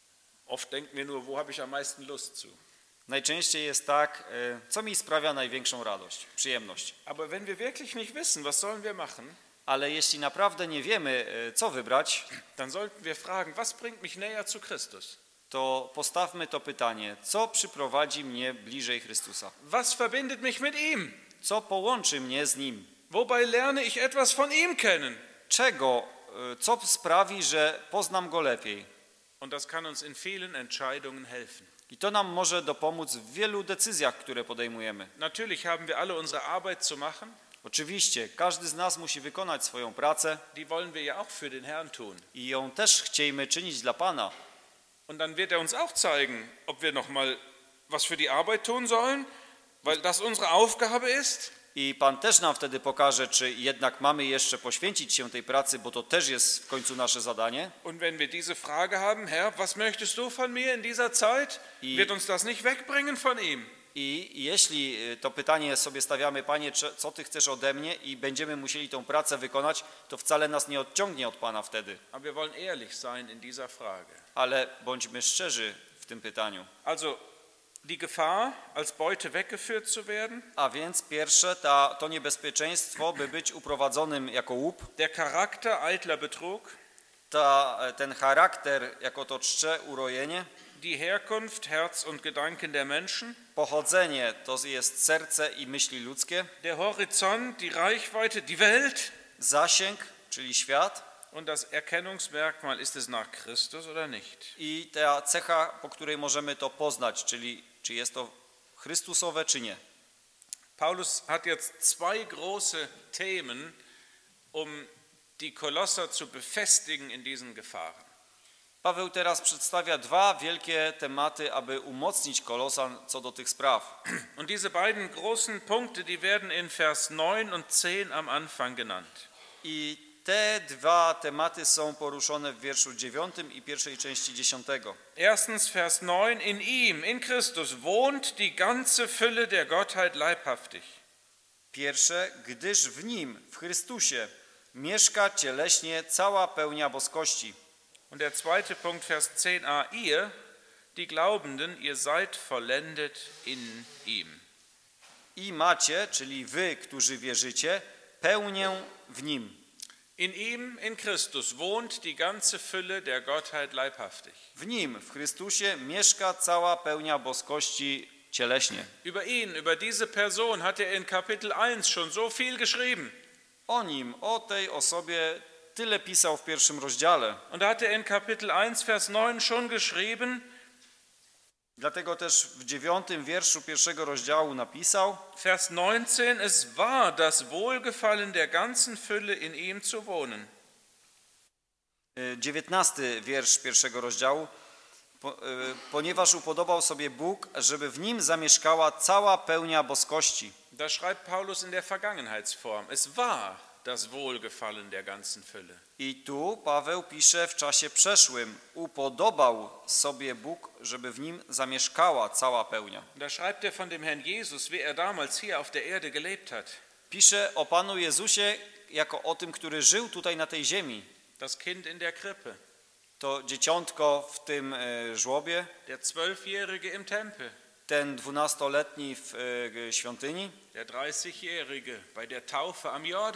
Oft denken wir nur, wo habe ich am meisten Lust zu? Najczęściej jest tak, y, co mi sprawia największą radość, przyjemność. Aber wenn wir wirklich nicht wissen, was sollen wir machen, Ale jeśli naprawdę nie wiemy, y, co wybrać, dann sollten wir fragen, was bringt mich näher zu Christus? to postawmy to pytanie, co przyprowadzi mnie bliżej Chrystusa? Was verbindet mich mit ihm? Co połączy mnie z Nim? Wobei lerne ich etwas von ihm kennen? Czego, y, co sprawi, że poznam Go lepiej? Und das kann uns in vielen Entscheidungen helfen. I to nam może dopomóc w wielu decyzjach, które podejmujemy. Natürlich haben wir alle unsere Arbeit zu machen. Oczywiście, każdy z nas musi wykonać swoją pracę Die wollen wir ja auch für den Herrn tun. i ją też chciejmy czynić dla Pana. Und dann wird er uns auch zeigen, ob wir noch mal was für die Arbeit tun sollen, weil das unsere Aufgabe ist. I Pan też nam wtedy pokaże, czy jednak mamy jeszcze poświęcić się tej pracy, bo to też jest w końcu nasze zadanie. Und wenn wir diese Frage haben, Herr, was möchtest du von mir in dieser Zeit, I- wird uns das nicht wegbringen von ihm. I jeśli to pytanie sobie stawiamy, Panie, czy- co Ty chcesz ode mnie i będziemy musieli tą pracę wykonać, to wcale nas nie odciągnie od Pana wtedy. Aber wir wollen ehrlich sein in dieser Frage. Ale bądźmy szczerzy w tym pytaniu. Also die Gefahr, als Beute weggeführt zu werden, A więc pierwsze, ta, to niebezpieczeństwo, by być uprowadzonym jako łup, der Charakter eitler Betrug, ta, ten charakter jako to czcze urojenie, die Herkunft, Herz und Gedanken der Menschen, pochodzenie to jest serce i myśli ludzkie, der Horizont, die Reichweite, die Welt zasięg, czyli świat und das Erkennungsmerkmal, ist es nach Christus oder nicht. i ta cecha, po której możemy to poznać, czyli czy jest to Chrystusowe, czy nie. Paulus hat jetzt zwei große Themen, um die Kolosser zu befestigen in diesen Gefahren. Paweł teraz przedstawia dwa wielkie tematy, aby umocnić Kolosan co do tych spraw. Und diese beiden großen Punkte, die werden in Vers neun und zehn am Anfang genannt. I te dwa tematy są poruszone w wierszu dziewiątym i pierwszej części dziesiątego. Erstens Vers neun, in ihm, in Christus, wohnt die ganze Fülle der Gottheit leibhaftig. Pierwsze, gdyż w nim, w Chrystusie, mieszka cieleśnie cała pełnia boskości. Und der zweite Punkt, Vers zehn a, ihr, die Glaubenden, ihr seid vollendet in ihm. I macie, czyli wy, którzy wierzycie, pełnię w nim. In ihm, in Christus, wohnt die ganze Fülle der Gottheit leibhaftig. W nim, w Chrystusie, mieszka cała pełnia boskości cieleśnie. Über ihn, über diese Person hat er in Kapitel eins schon so viel geschrieben. O nim, o tej osobie tyle pisał w pierwszym rozdziale. Und da hat er in Kapitel eins, Vers neun schon geschrieben, Dlatego też w dziewiątym wierszu pierwszego rozdziału napisał, Vers neunzehn, es war das Wohlgefallen der ganzen Fülle in ihm zu wohnen. dziewiętnasty wiersz pierwszego rozdziału, po, y, ponieważ upodobał sobie Bóg, żeby w nim zamieszkała cała pełnia boskości. Da schreibt Paulus in der Vergangenheitsform, es war das Wohlgefallen der ganzen Fülle. I tu Paweł pisze w czasie przeszłym, upodobał sobie Bóg, żeby w nim zamieszkała cała pełnia. Da schreibt er von dem Herrn Jesus, wie er damals hier auf der Erde gelebt hat. Pisze o Panu Jezusie jako o tym, który żył tutaj na tej ziemi. Das Kind in der Krippe, To dzieciątko w tym e, żłobie, der Zwölfjährige im Tempel, ten dwunastoletni w e, świątyni, der dreißigjährige bei der Taufe am Jordan,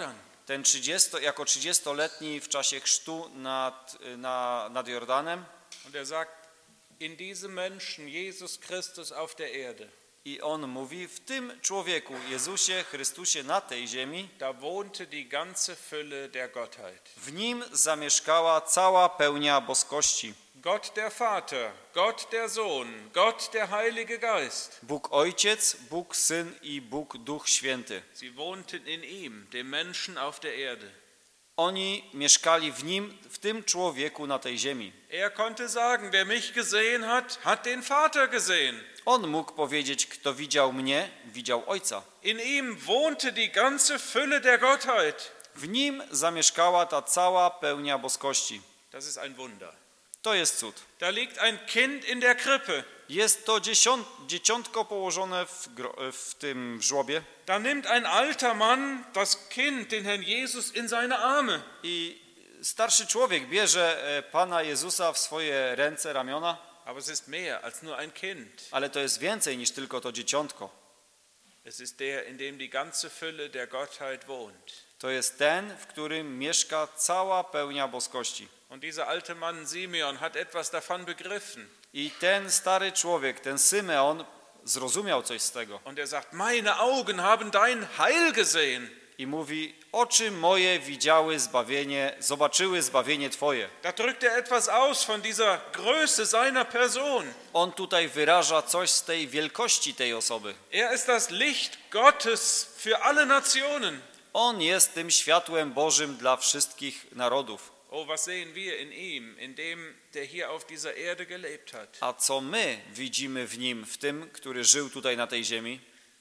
ten trzydziesto, jako trzydziestoletni w czasie chrztu nad, na, nad Jordanem. Und er sagt, in diesem Menschen, Jesus Christus auf der Erde, I on mówi, w tym człowieku, Jezusie Chrystusie na tej ziemi, da wohnte die ganze Fülle der Gottheit. w nim zamieszkała cała pełnia boskości. Gott der Vater, Gott der Sohn, Gott der Heilige Geist. Bóg Ojciec, Bóg Syn i Bóg Duch Święty. Sie wohnten in ihm, dem Menschen auf der Erde. Oni mieszkali w nim, w tym człowieku na tej ziemi. Er konnte sagen, wer mich gesehen hat, hat den Vater gesehen. On mógł powiedzieć, kto widział mnie, widział Ojca. In ihm wohnte die ganze Fülle der Gottheit. W nim zamieszkała ta cała pełnia boskości. Das ist ein Wunder. To jest cud. Da liegt ein Kind in der Krippe. Jest to dziesiąt, dzieciątko położone w, gro, w tym w żłobie Da nimmt ein alter Mann das Kind, den Herrn Jesus, in seine Arme. i starszy człowiek bierze e, Pana Jezusa w swoje ręce, ramiona, Aber es ist mehr als nur ein Kind. ale to jest więcej niż tylko to dzieciątko. Es ist der, in dem die ganze Fülle der Gottheit wohnt. To jest ten, w którym mieszka cała pełnia boskości. Und dieser alte Mann Simeon hat etwas davon begriffen. I ten stary człowiek, ten Symeon, zrozumiał coś z tego. Und er sagt, meine Augen haben dein Heil gesehen. I mówi, oczy moje widziały zbawienie, zobaczyły zbawienie Twoje. Da drückt er etwas aus von dieser Größe seiner Person. On tutaj wyraża coś z tej wielkości tej osoby. Er ist das Licht Gottes für alle Nationen. On jest tym światłem Bożym dla wszystkich narodów. Oh, was sehen wir in ihm, in dem, der hier auf dieser Erde gelebt hat. A co my widzimy w nim, w tym, który żył tutaj na tej ziemi?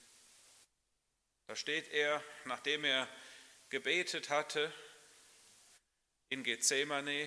Da steht er, nachdem er gebetet hatte, in Gethsemane.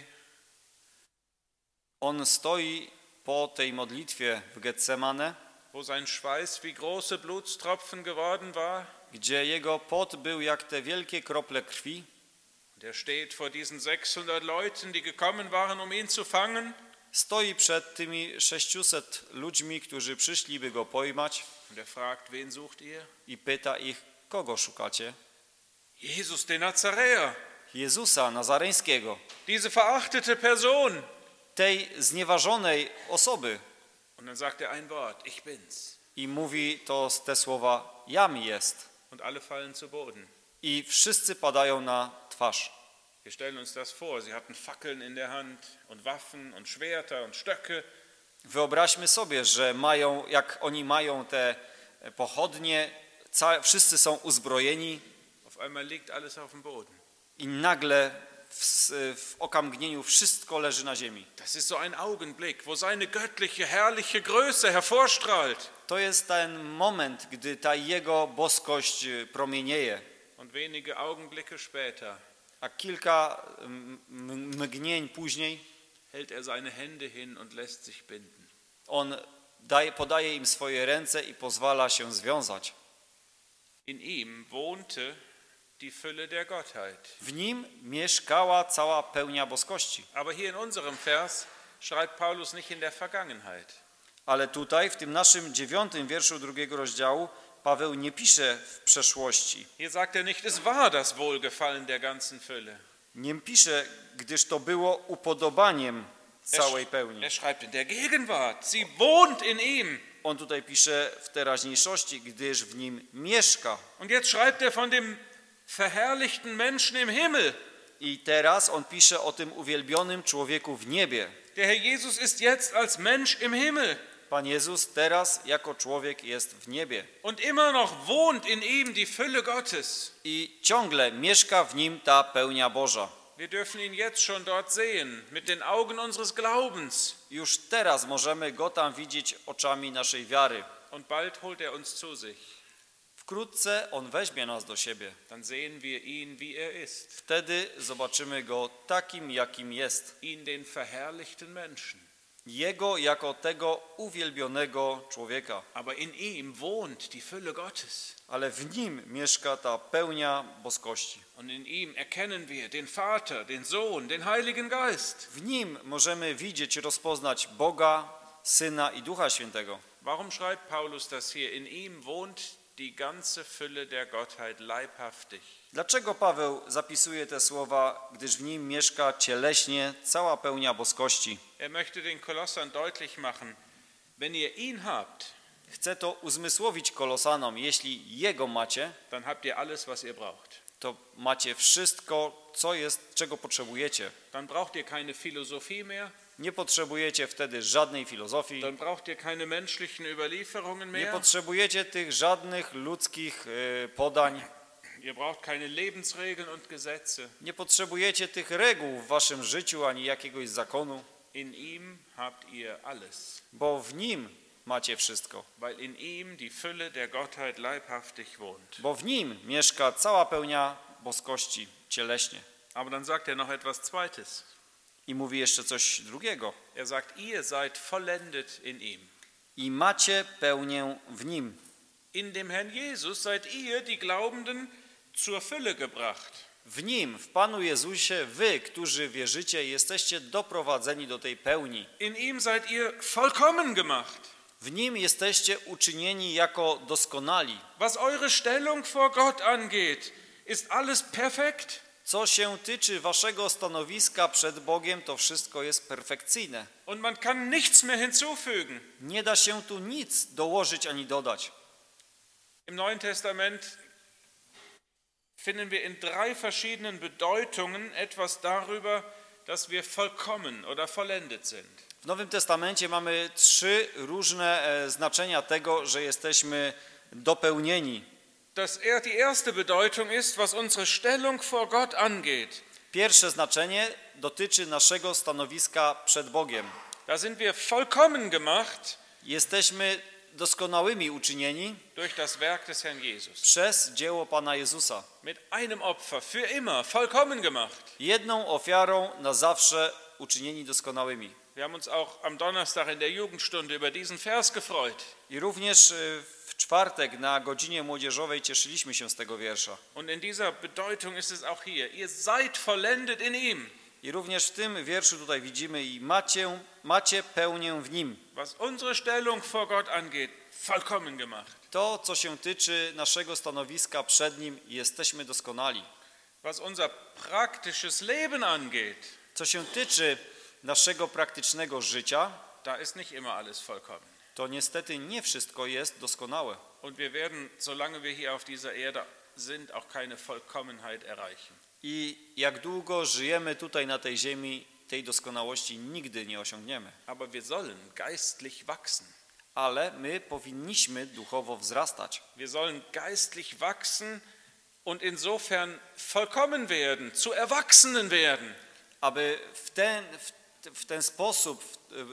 On stoi po tej modlitwie w Getsemane, Wo sein Schweiß wie große Blutstropfen geworden war. gdzie jego pot był jak te wielkie krople krwi. Und er steht vor diesen sechshundert Leuten, die gekommen waren, um ihn zu fangen. Stoi przed tymi sześciuset ludźmi, którzy przyszli, by go pojmać, Und er fragt, wen sucht ihr? i pyta ich, kogo szukacie? Jesus, den Nazaräer. Jezusa Nazareńskiego, Diese verachtete Person. tej znieważonej osoby. Und dann sagt er ein Wort, ich bin's. I mówi to te słowa, jam jest. Und alle fallen zu Boden. I wszyscy padają na twarz. Wir stellen uns das vor, sie hatten Fackeln in der Hand und Waffen und Schwerter und Stöcke. Wyobraźmy sobie, że mają, jak oni mają te pochodnie, ca- wszyscy są uzbrojeni Auf einmal liegt alles auf dem Boden. i nagle w, w okamgnieniu wszystko leży na ziemi. Das ist so ein Augenblick, wo seine göttliche, herrliche Größe hervorstrahlt. To jest ten moment, gdy ta jego boskość promienieje, Und wenige Augenblicke später a kilka m- m- mgnień później hält er seine Hände hin und lässt sich binden. on daje, podaje im swoje ręce i pozwala się związać. In ihm wohnte die Fülle der Gottheit. W nim mieszkała cała pełnia boskości. Aber hier in unserem Vers schreibt Paulus nicht in der Vergangenheit. Ale tutaj, w tym naszym dziewiątym wierszu drugiego rozdziału, Paweł nie pisze w przeszłości. Hier sagt er nicht, es war das Wohlgefallen der ganzen Fülle. Nie pisze, gdyż to było upodobaniem całej pełni. Er schreibt in der Gegenwart. Sie wohnt in ihm. On tutaj pisze w teraźniejszości, gdyż w nim mieszka. Und jetzt schreibt er von dem verherrlichten Menschen im Himmel. I teraz on pisze o tym uwielbionym człowieku w niebie. Der Herr Jesus ist jetzt als Mensch im Himmel. Pan Jezus teraz jako człowiek jest w niebie. Und immer noch wohnt in ihm die Fülle Gottes. I ciągle mieszka w nim ta pełnia Boża. Wir dürfen ihn jetzt schon dort sehen, mit den Augen unseres Glaubens. Już teraz możemy go tam widzieć oczami naszej wiary. Und bald holt er uns zu sich. Wkrótce on weźmie nas do siebie. Dann sehen wir ihn, wie er ist. Wtedy zobaczymy go takim, jakim jest. Ihn, den verherrlichten Menschen. Jego jako tego uwielbionego człowieka. Aber in ihm wohnt die Fülle Gottes. Ale w nim mieszka ta pełnia boskości. Und in ihm erkennen wir den Vater, den Sohn, den Heiligen Geist. W nim możemy widzieć, rozpoznać Boga, Syna i Ducha Świętego. Warum schreibt Paulus das hier? In ihm wohnt die ganze Fülle der Gottheit leibhaftig. Dlaczego Paweł zapisuje te słowa, gdyż w nim mieszka cieleśnie cała pełnia boskości? Er möchte den Kolossern deutlich machen, wenn ihr ihn habt, Chce to uzmysłowić Kolosanom, jeśli Jego macie, dann habt ihr alles, was ihr braucht. to macie wszystko, co jest, czego potrzebujecie. Dann braucht ihr keine Philosophie mehr, Nie potrzebujecie wtedy żadnej filozofii, dann braucht ihr keine menschlichen Überlieferungen nie mehr, potrzebujecie tych żadnych ludzkich y, podań, ihr braucht keine Lebensregeln und Gesetze. nie potrzebujecie tych reguł w waszym życiu, ani jakiegoś zakonu, In ihm habt ihr alles, bo w Nim macie wszystko. weil in ihm die Fülle der Gottheit leibhaftig wohnt. Bo w Nim mieszka cała pełnia boskości cieleśnie. Aber dann sagt er noch etwas Zweites. I mówi jeszcze coś drugiego. Er sagt, ihr seid vollendet in ihm. I macie pełnię w Nim. In dem Herrn Jesus seid ihr, die Glaubenden, zur Fülle gebracht. W Nim, w Panu Jezusie, wy, którzy wierzycie, jesteście doprowadzeni do tej pełni. In ihm seid ihr vollkommen gemacht. W Nim jesteście uczynieni jako doskonali. Was eure Stellung vor Gott angeht, ist alles perfekt. Co się tyczy waszego stanowiska przed Bogiem, to wszystko jest perfekcyjne. Und man kann nichts mehr hinzufügen. Nie da się tu nic dołożyć ani dodać. Im Neuen Testament finden wir in drei verschiedenen Bedeutungen etwas darüber, dass wir vollkommen oder vollendet sind. W Nowym Testamencie mamy trzy różne e, znaczenia tego, że jesteśmy dopełnieni. Das, die erste Bedeutung ist, was unsere Stellung vor Gott angeht. Pierwsze znaczenie dotyczy naszego stanowiska przed Bogiem. Da sind wir vollkommen gemacht Jesteśmy doskonałymi uczynieni durch das Werk des Herrn Jesus. przez dzieło Pana Jezusa. Mit einem Opfer für immer vollkommen gemacht. Jedną ofiarą na zawsze uczynieni doskonałymi. Wir haben uns auch am Donnerstag in der Jugendstunde über diesen Vers gefreut. I również y, w czwartek na godzinie młodzieżowej cieszyliśmy się z tego wiersza. Und in dieser Bedeutung ist es auch hier. Ihr seid vollendet in ihm. I również w tym wierszu tutaj widzimy i macie, macie pełnię w Nim. Was unsere Stellung vor Gott angeht, vollkommen gemacht. To, co się tyczy naszego stanowiska przed Nim, jesteśmy doskonali. Was unser praktisches Leben angeht, Co się tyczy naszego praktycznego życia, da ist nicht immer alles vollkommen. to niestety nie wszystko jest doskonałe. Und wir werden, solange wir hier auf dieser Erde sind, auch keine Vollkommenheit erreichen. I jak długo żyjemy tutaj na tej ziemi, tej doskonałości nigdy nie osiągniemy. Aber wir sollen geistlich wachsen. Ale my powinniśmy duchowo wzrastać. Wir sollen geistlich wachsen und insofern vollkommen werden, zu Erwachsenen werden. Aby w ten, w, w ten sposób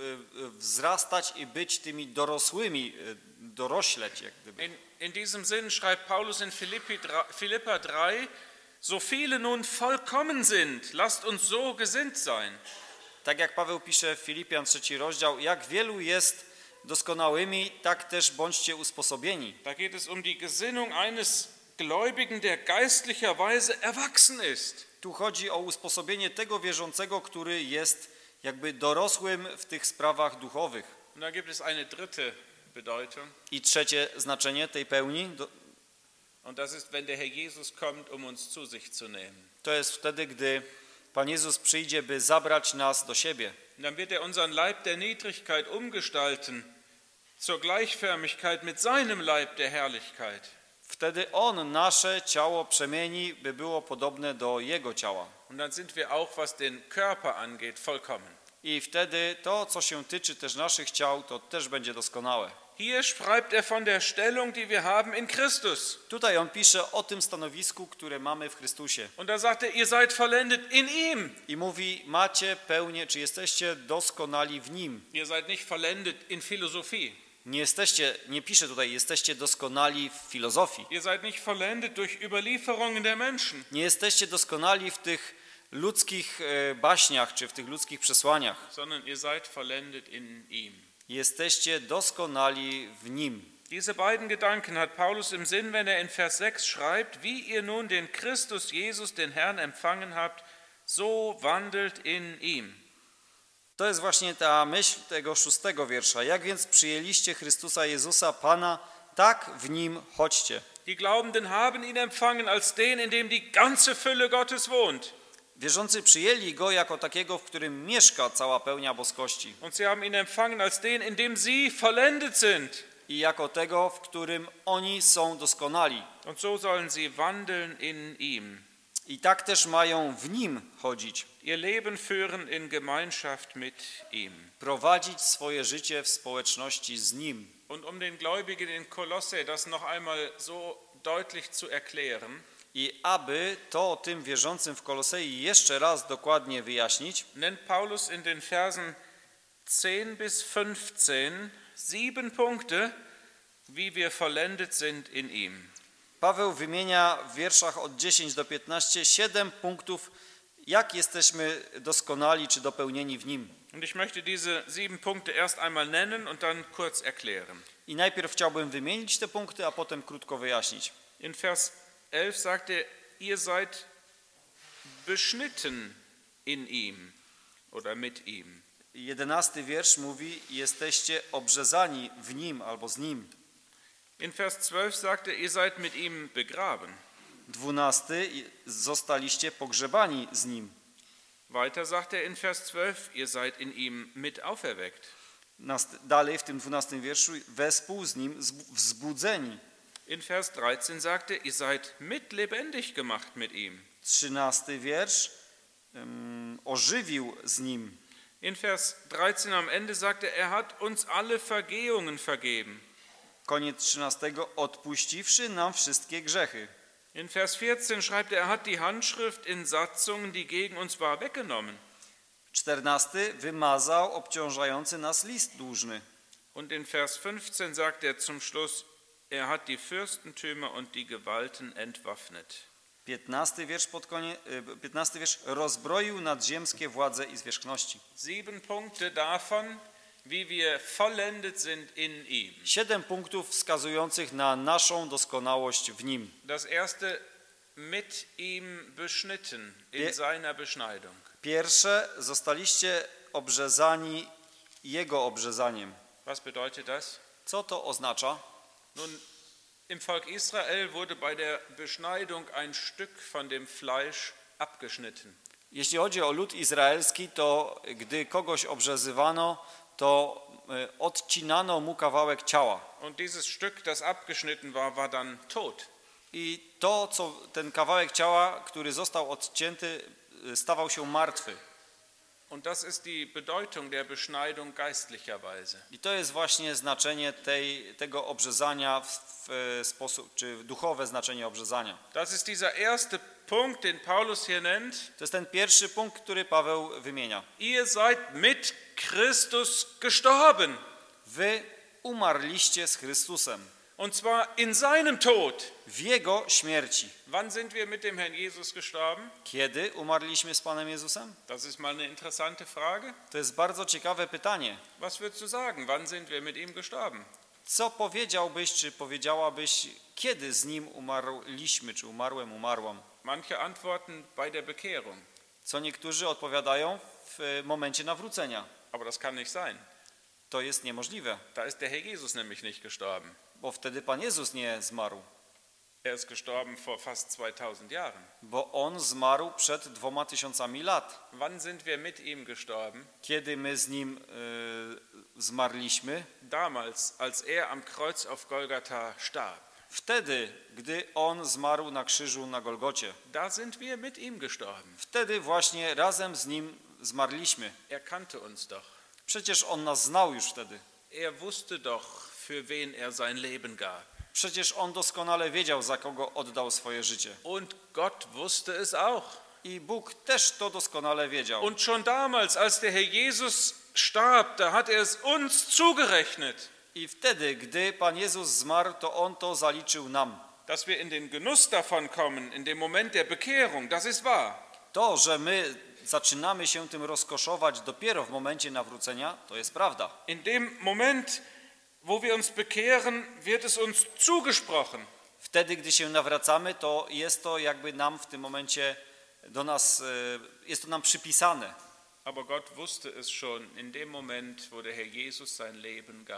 wzrastać i być tymi dorosłymi, dorośleć jak gdyby. In, in diesem Sinn schreibt Paulus in Philippi, Philippa drei, so viele nun vollkommen sind, lasst uns so gesinnt sein. Tak jak Paweł pisze w Filipian trzeci rozdział, jak wielu jest doskonałymi, tak też bądźcie usposobieni. Da geht es um die Gesinnung eines Gläubigen, der geistlicherweise erwachsen ist. Tu chodzi o usposobienie tego wierzącego, który jest jakby dorosłym w tych sprawach duchowych. Und da gibt es eine dritte Bedeutung. I trzecie znaczenie tej pełni, do, Und das ist, wenn der Herr Jesus kommt, um uns zu sich zu nehmen. to jest wtedy, gdy Pan Jezus przyjdzie, by zabrać nas do siebie. Und dann wird er unseren Leib der Niedrigkeit umgestalten zur Gleichförmigkeit mit seinem Leib der Herrlichkeit. Wtedy On nasze ciało przemieni, by było podobne do Jego ciała. Und dann sind wir auch, was den Körper angeht, vollkommen. I wtedy to, co się tyczy też naszych ciał, to też będzie doskonałe. Hier schreibt er von der Stellung, die wir haben in Christus. Tutaj on pisze o tym stanowisku, które mamy w Chrystusie. Und da sagt er, ihr seid vollendet in ihm. I mówi, macie pełnię, czy jesteście doskonali w Nim. Ihr seid nicht vollendet in Philosophie. Nie jesteście, nie pisze tutaj, jesteście doskonali w filozofii. Ihr seid nicht vollendet durch Überlieferungen der Menschen. Nie jesteście doskonali w tych ludzkich e, baśniach, czy w tych ludzkich przesłaniach. Sondern ihr seid vollendet in ihm. Jesteście doskonali w Nim. Diese beiden Gedanken hat Paulus im Sinn, wenn er in Vers sechs schreibt, wie ihr nun den Christus Jesus, den Herrn, empfangen habt, so wandelt in ihm. To jest właśnie ta myśl tego szóstego wiersza. Jak więc przyjęliście Chrystusa Jezusa, Pana, tak w nim chodźcie. Die Glaubenden haben ihn empfangen als den, in dem die ganze Fülle Gottes wohnt. Wierzący przyjęli go jako takiego, w którym mieszka cała pełnia boskości. Und sie haben ihn empfangen als den, in dem sie vollendet sind. I jako tego, w którym oni są doskonali. Und so sollen sie wandeln in ihm. I tak też mają w nim chodzić. Ihr Leben führen in Gemeinschaft mit ihm. Prowadzić swoje życie w społeczności z nim. Und um den Gläubigen in Kolosse das noch einmal so deutlich zu erklären, I aby to tym wierzącym w Kolosei jeszcze raz dokładnie wyjaśnić, nennt Paulus in den Versen zehn bis fünfzehn sieben Punkte, wie wir vollendet sind in ihm. Paweł wymienia w wierszach od dziesięć do piętnastu siedem punktów, jak jesteśmy doskonali czy dopełnieni w nim. Und ich möchte diese sieben Punkte erst einmal nennen und dann kurz erklären. I najpierw chciałbym wymienić te punkty, a potem krótko wyjaśnić. In Vers elf sagt er, ihr seid beschnitten in ihm oder mit ihm. Jedenasty wiersz mówi, jesteście obrzezani w nim albo z nim. In Vers zwölf sagt er, ihr seid mit ihm begraben. Dwunasty, zostaliście pogrzebani z nim. Weiter sagt er in Vers zwölf, ihr seid in ihm mit auferweckt. Dalej w tym dwunastym wierszu, wespół z nim wzbudzeni. In Vers dreizehn sagt er, ihr seid mit lebendig gemacht mit ihm. Trzynasty wiersz, um, ożywił z nim. In Vers dreizehn am Ende sagt er, er hat uns alle Vergehungen vergeben. Koniec trzynastego, odpuściwszy nam wszystkie grzechy. In Vers vierzehn schreibt er, er hat die Handschrift in Satzungen, die gegen uns war, weggenommen. czternasty, wymazał obciążający nas list dłużny. Und in Vers fünfzehn sagt er zum Schluss, er hat die Fürstentümer und die Gewalten entwaffnet. piętnasty wiersz pod koniec, piętnasty wiersz, rozbroił nadziemskie władze i zwierzchności. Sieben Punkte davon, wie wir vollendet sind in ihm. Siedem punktów wskazujących na naszą doskonałość w nim. Das erste, mit ihm beschnitten in Je- seiner Beschneidung. Pierwsze, zostaliście obrzezani jego obrzezaniem. Was bedeutet das? Co to oznacza? Nun, im Volk Israel wurde bei der Beschneidung ein Stück von dem Fleisch abgeschnitten. Jeśli chodzi o lud izraelski, to gdy kogoś obrzezywano, to e, odcinano mu kawałek ciała. Und dieses Stück, das abgeschnitten war, war dann tot. I to, co ten kawałek ciała, który został odcięty, e, stawał się martwy. Und das ist die Bedeutung der Beschneidung geistlicherweise. I to jest właśnie znaczenie tej, tego obrzezania w, w sposób, czy duchowe znaczenie obrzezania. Das ist dieser erste Punkt, den Paulus hier nennt. To jest ten pierwszy punkt, który Paweł wymienia. Ihr seid mit Christus gestorben. Wy umarliście z Chrystusem. Und zwar in seinem Tod. W Jego śmierci. Wann sind wir mit dem Herrn Jesus gestorben? Kiedy umarliśmy z Panem Jezusem? Das ist mal eine interessante Frage. To jest bardzo ciekawe pytanie. Was würdest du sagen? Wann sind wir mit ihm gestorben? Co powiedziałbyś, czy powiedziałabyś, kiedy z Nim umarliśmy, czy umarłem, umarłam? Manche antworten bei der Bekehrung. Co niektórzy odpowiadają w momencie nawrócenia. Aber das kann nicht sein. To jest niemożliwe, Da ist der Herr Jesus nämlich nicht gestorben. bo wtedy Pan Jezus nie zmarł. Er ist gestorben vor fast zweitausend Jahren. Bo On zmarł przed dwoma tysiącami lat. Wann sind wir mit ihm gestorben? Kiedy my z Nim y, zmarliśmy? Damals, als er am Kreuz auf Golgatha starb. Wtedy, gdy On zmarł na krzyżu na Golgocie. Da sind wir mit ihm gestorben. Wtedy właśnie razem z Nim zmarliśmy. Er kannte uns doch. Przecież On nas znał już wtedy. Er wusste doch, für wen er sein Leben gab. Przecież On doskonale wiedział, za kogo oddał swoje życie. Und Gott wusste es auch. I Bóg też to doskonale wiedział. Und schon damals, als der Herr Jesus starb, da hat er es uns zugerechnet, I wtedy, gdy Pan Jezus zmarł, to On to zaliczył nam. dass wir in den Genuss davon kommen, in dem Moment der Bekehrung, das ist wahr. To, że my zaczynamy się tym rozkoszować dopiero w momencie nawrócenia, to jest prawda. In dem Moment, wo wir uns bekehren, wird es uns zugesprochen. Wtedy, gdy się nawracamy, to jest to jakby nam w tym momencie do nas, e, jest to nam przypisane. Aber Gott wusste es schon in dem Moment, wo der Herr Jesus sein Leben gab.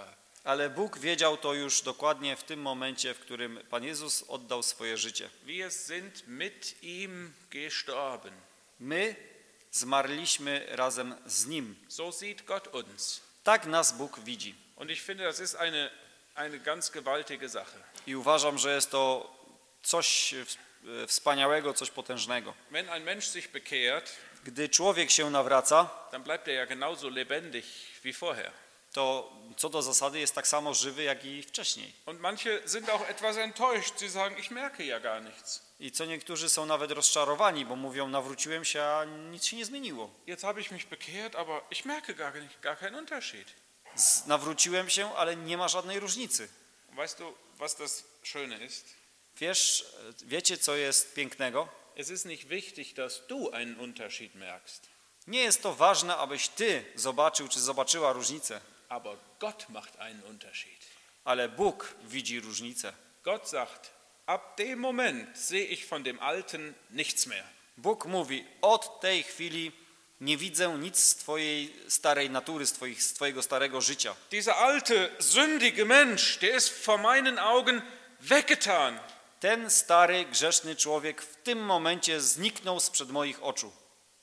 Ale Bóg wiedział to już dokładnie w tym momencie, w którym Pan Jezus oddał swoje życie. Wir sind mit ihm gestorben. My zmarliśmy razem z Nim. So sieht Gott uns. Tak nas Bóg widzi. Und ich finde, das ist eine, eine ganz gewaltige Sache. I uważam, że jest to coś wspaniałego, coś potężnego. Wenn ein Mensch sich bekehrt, Gdy człowiek się nawraca, dann bleibt er ja genauso lebendig wie vorher. to co do zasady jest tak samo żywy, jak i wcześniej. Und manche sind auch etwas enttäuscht. Sie sagen, ich merke ja gar nichts. I co niektórzy są nawet rozczarowani, bo mówią, nawróciłem się, a nic się nie zmieniło. Jetzt habe ich mich bekehrt, aber ich merke gar, nicht, gar keinen Unterschied. Z, nawróciłem się, ale nie ma żadnej różnicy. Weißt du, was das Schöne ist? Wiesz, wiecie, co jest pięknego? Es ist nicht wichtig, dass du einen Unterschied merkst, Nie jest to ważne, abyś ty zobaczył, czy zobaczyła różnicę, aber Gott macht einen Unterschied. ale Bóg widzi różnicę. Gott sagt, ab dem Moment sehe ich von dem Alten nichts mehr. Bóg mówi, od tej chwili nie widzę nic z twojej starej natury, z, twoich, z twojego starego życia. Dieser alte, sündige Mensch, der ist vor meinen Augen weggetan. Ten stary, grzeszny człowiek w tym momencie zniknął sprzed moich oczu.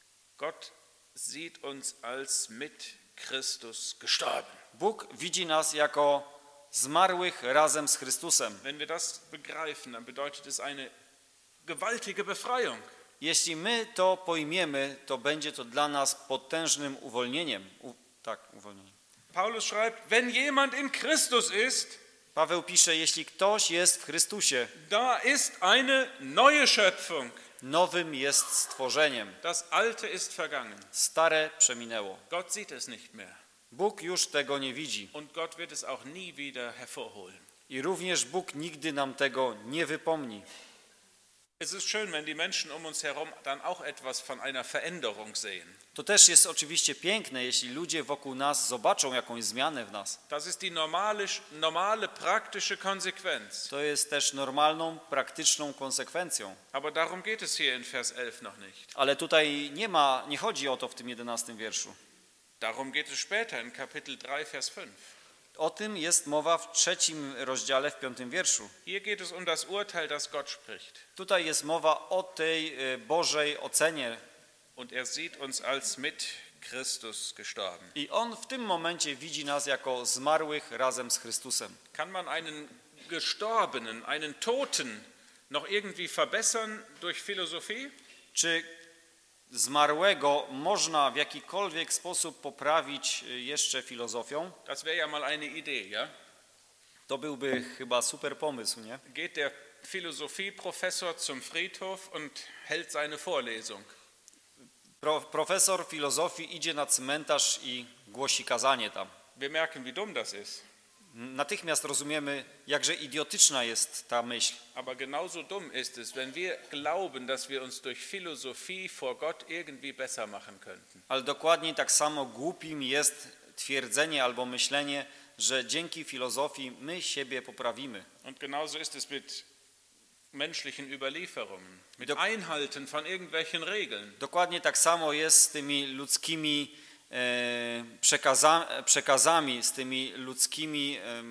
Gott sieht uns als mit Christus gestorben. Bóg widzi nas jako zmarłych razem z Chrystusem. Wenn wir das begreifen, dann bedeutet es eine gewaltige Befreiung. Jeśli my to pojmiemy, to będzie to dla nas potężnym uwolnieniem. U, tak, uwolnieniem. Paulus schreibt, wenn jemand in Christus ist, Paweł pisze, jeśli ktoś jest w Chrystusie, da ist eine neue Schöpfung. nowym jest stworzeniem. Das Alte ist vergangen. Stare przeminęło. Gott sieht es nicht mehr. Bóg już tego nie widzi. Und Gott wird es auch nie wieder hervorholen. I również Bóg nigdy nam tego nie wypomni. Es ist schön, wenn die Menschen um uns herum dann auch etwas von einer Veränderung sehen. To też jest oczywiście piękne, jeśli ludzie wokół nas zobaczą jakąś zmianę w nas. Das ist die normale, normale praktische Konsequenz. To jest też normalną, praktyczną konsekwencją. Aber darum geht es hier in Vers elf noch nicht. Ale tutaj nie ma, nie chodzi o to w tym jedenastym wierszu. Darum geht es später in Kapitel drei, Vers fünf. O tym jest mowa w trzecim rozdziale, w piątym wierszu. Hier geht es um das Urteil, das Gott spricht. Tutaj jest mowa o tej Bożej ocenie. Und er sieht uns als mit Christus gestorben. I On w tym momencie widzi nas jako zmarłych razem z Chrystusem. Kann man einen Gestorbenen, einen Toten noch irgendwie verbessern durch Philosophie? Czy zmarłego można w jakikolwiek sposób poprawić jeszcze filozofią? Das wäre ja mal eine Idee, ja? To byłby chyba super pomysł, nie? Geht der Philosophieprofessor zum Friedhof und hält seine Vorlesung. Pro, profesor filozofii idzie na cmentarz i głosi kazanie tam. Wir merken, wie dumm das ist. Natychmiast rozumiemy, jakże idiotyczna jest ta myśl. Aber genauso dumm ist es, wenn wir glauben, dass wir uns durch Philosophie vor Gott irgendwie besser machen könnten. Ale dokładnie tak samo głupim jest twierdzenie albo myślenie, że dzięki filozofii my siebie poprawimy. Und genauso ist es mit menschlichen Überlieferungen, mit Dok- Einhalten von irgendwelchen Regeln. Dokładnie tak samo jest z tymi ludzkimi e, przekaza, przekazami, z tymi ludzkimi e,